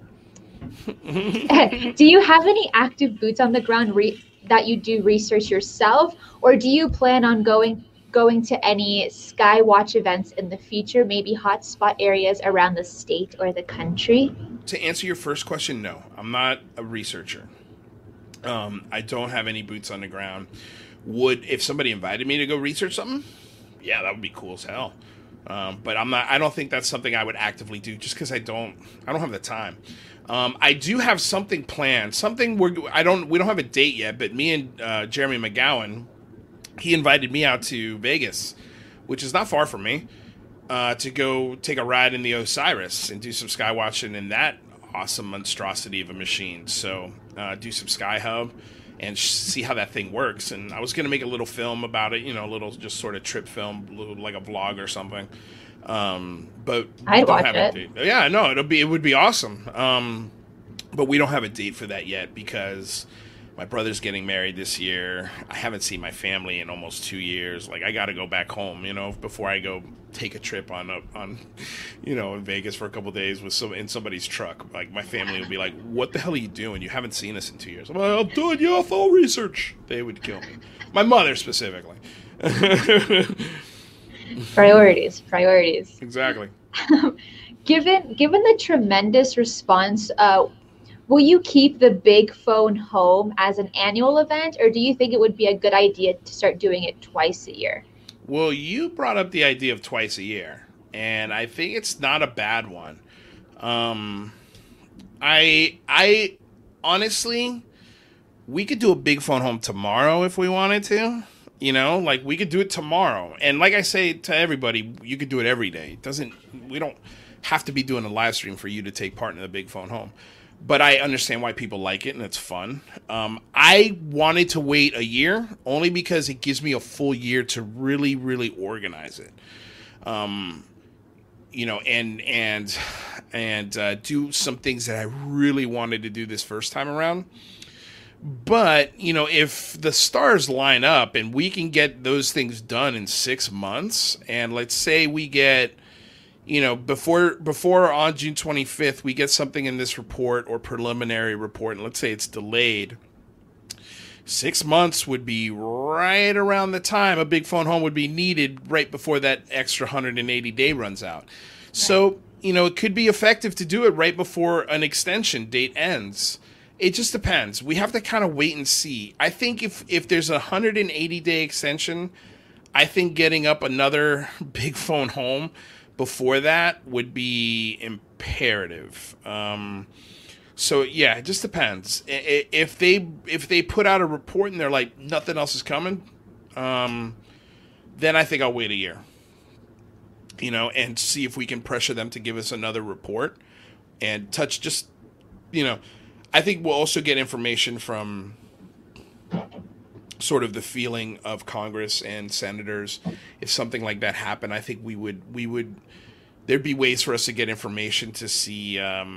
[SPEAKER 4] Do you have any active boots on the ground that you do research yourself, or do you plan on going to any Skywatch events in the future, maybe hotspot areas around the state or the country?
[SPEAKER 5] To answer your first question, no, I'm not a researcher. I don't have any boots on the ground. If somebody invited me to go research something, yeah, that would be cool as hell. But I don't think that's something I would actively do just because I don't have the time. I do have something planned. We don't have a date yet, but me and Jeremy McGowan, he invited me out to Vegas, which is not far from me, to go take a ride in the Osiris and do some sky watching in that awesome monstrosity of a machine. So do some Sky Hub and see how that thing works. And I was going to make a little film about it, a little just sort of trip film, like a vlog or something. But
[SPEAKER 4] I'd watch it.
[SPEAKER 5] Yeah, no, it would be awesome. But we don't have a date for that yet because my brother's getting married this year. I haven't seen my family in almost 2 years. Like, I got to go back home, before I go take a trip on in Vegas for a couple of days in somebody's truck. Like, my family would be like, "What the hell are you doing? You haven't seen us in 2 years." I'm like, "I'm doing UFO research." They would kill me. My mother specifically.
[SPEAKER 4] Priorities.
[SPEAKER 5] Exactly.
[SPEAKER 4] Given the tremendous response, will you keep the Big Phone Home as an annual event, or do you think it would be a good idea to start doing it twice a year?
[SPEAKER 5] Well, you brought up the idea of twice a year. and I think it's not a bad one. I honestly, we could do a big phone home tomorrow if we wanted to. Like we could do it tomorrow. And like I say to everybody, you could do it every day. We don't have to be doing a live stream for you to take part in the big phone home. But I understand why people like it and it's fun. I wanted to wait a year only because it gives me a full year to really, really organize it. And do some things that I really wanted to do this first time around. But, if the stars line up and we can get those things done in 6 months, and let's say we get, before on June 25th, we get something in this report or preliminary report, and let's say it's delayed, 6 months would be right around the time a big phone home would be needed right before that extra 180-day runs out. Right. So, it could be effective to do it right before an extension date ends. It just depends. We have to kind of wait and see. I think if there's a 180-day extension, I think getting up another big phone home before that would be imperative. So yeah, it just depends. If they put out a report and they're like nothing else is coming, then I think I'll wait a year. And see if we can pressure them to give us another report and touch just, I think we'll also get information from sort of the feeling of Congress and senators. If something like that happened, I think we would there'd be ways for us to get information to see,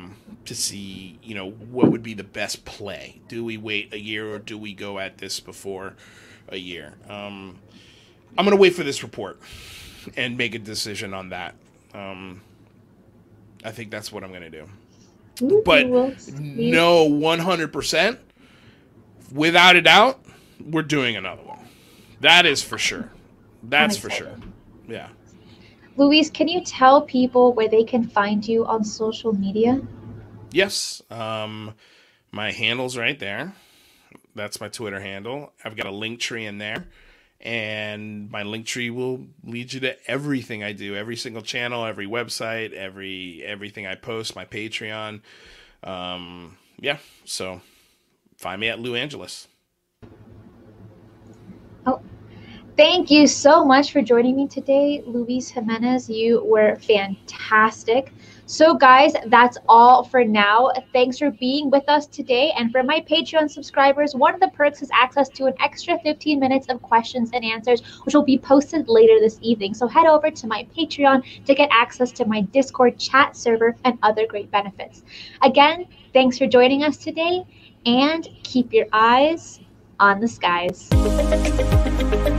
[SPEAKER 5] what would be the best play. Do we wait a year or do we go at this before a year? I'm going to wait for this report and make a decision on that. I think that's what I'm going to do. But no, 100%, without a doubt, we're doing another one. That is for sure. That's for sure. Yeah.
[SPEAKER 4] Luis, can you tell people where they can find you on social media?
[SPEAKER 5] Yes. My handle's right there. That's my Twitter handle. I've got a link tree in there. And my link tree will lead you to everything I do, every single channel, every website, everything I post, my Patreon. So find me at Lou Angeles.
[SPEAKER 4] Oh, thank you so much for joining me today, Luis Jimenez. You were fantastic. So guys, that's all for now. Thanks for being with us today. And for my Patreon subscribers, one of the perks is access to an extra 15 minutes of questions and answers, which will be posted later this evening. So head over to my Patreon to get access to my Discord chat server and other great benefits. Again, thanks for joining us today, and keep your eyes on the skies.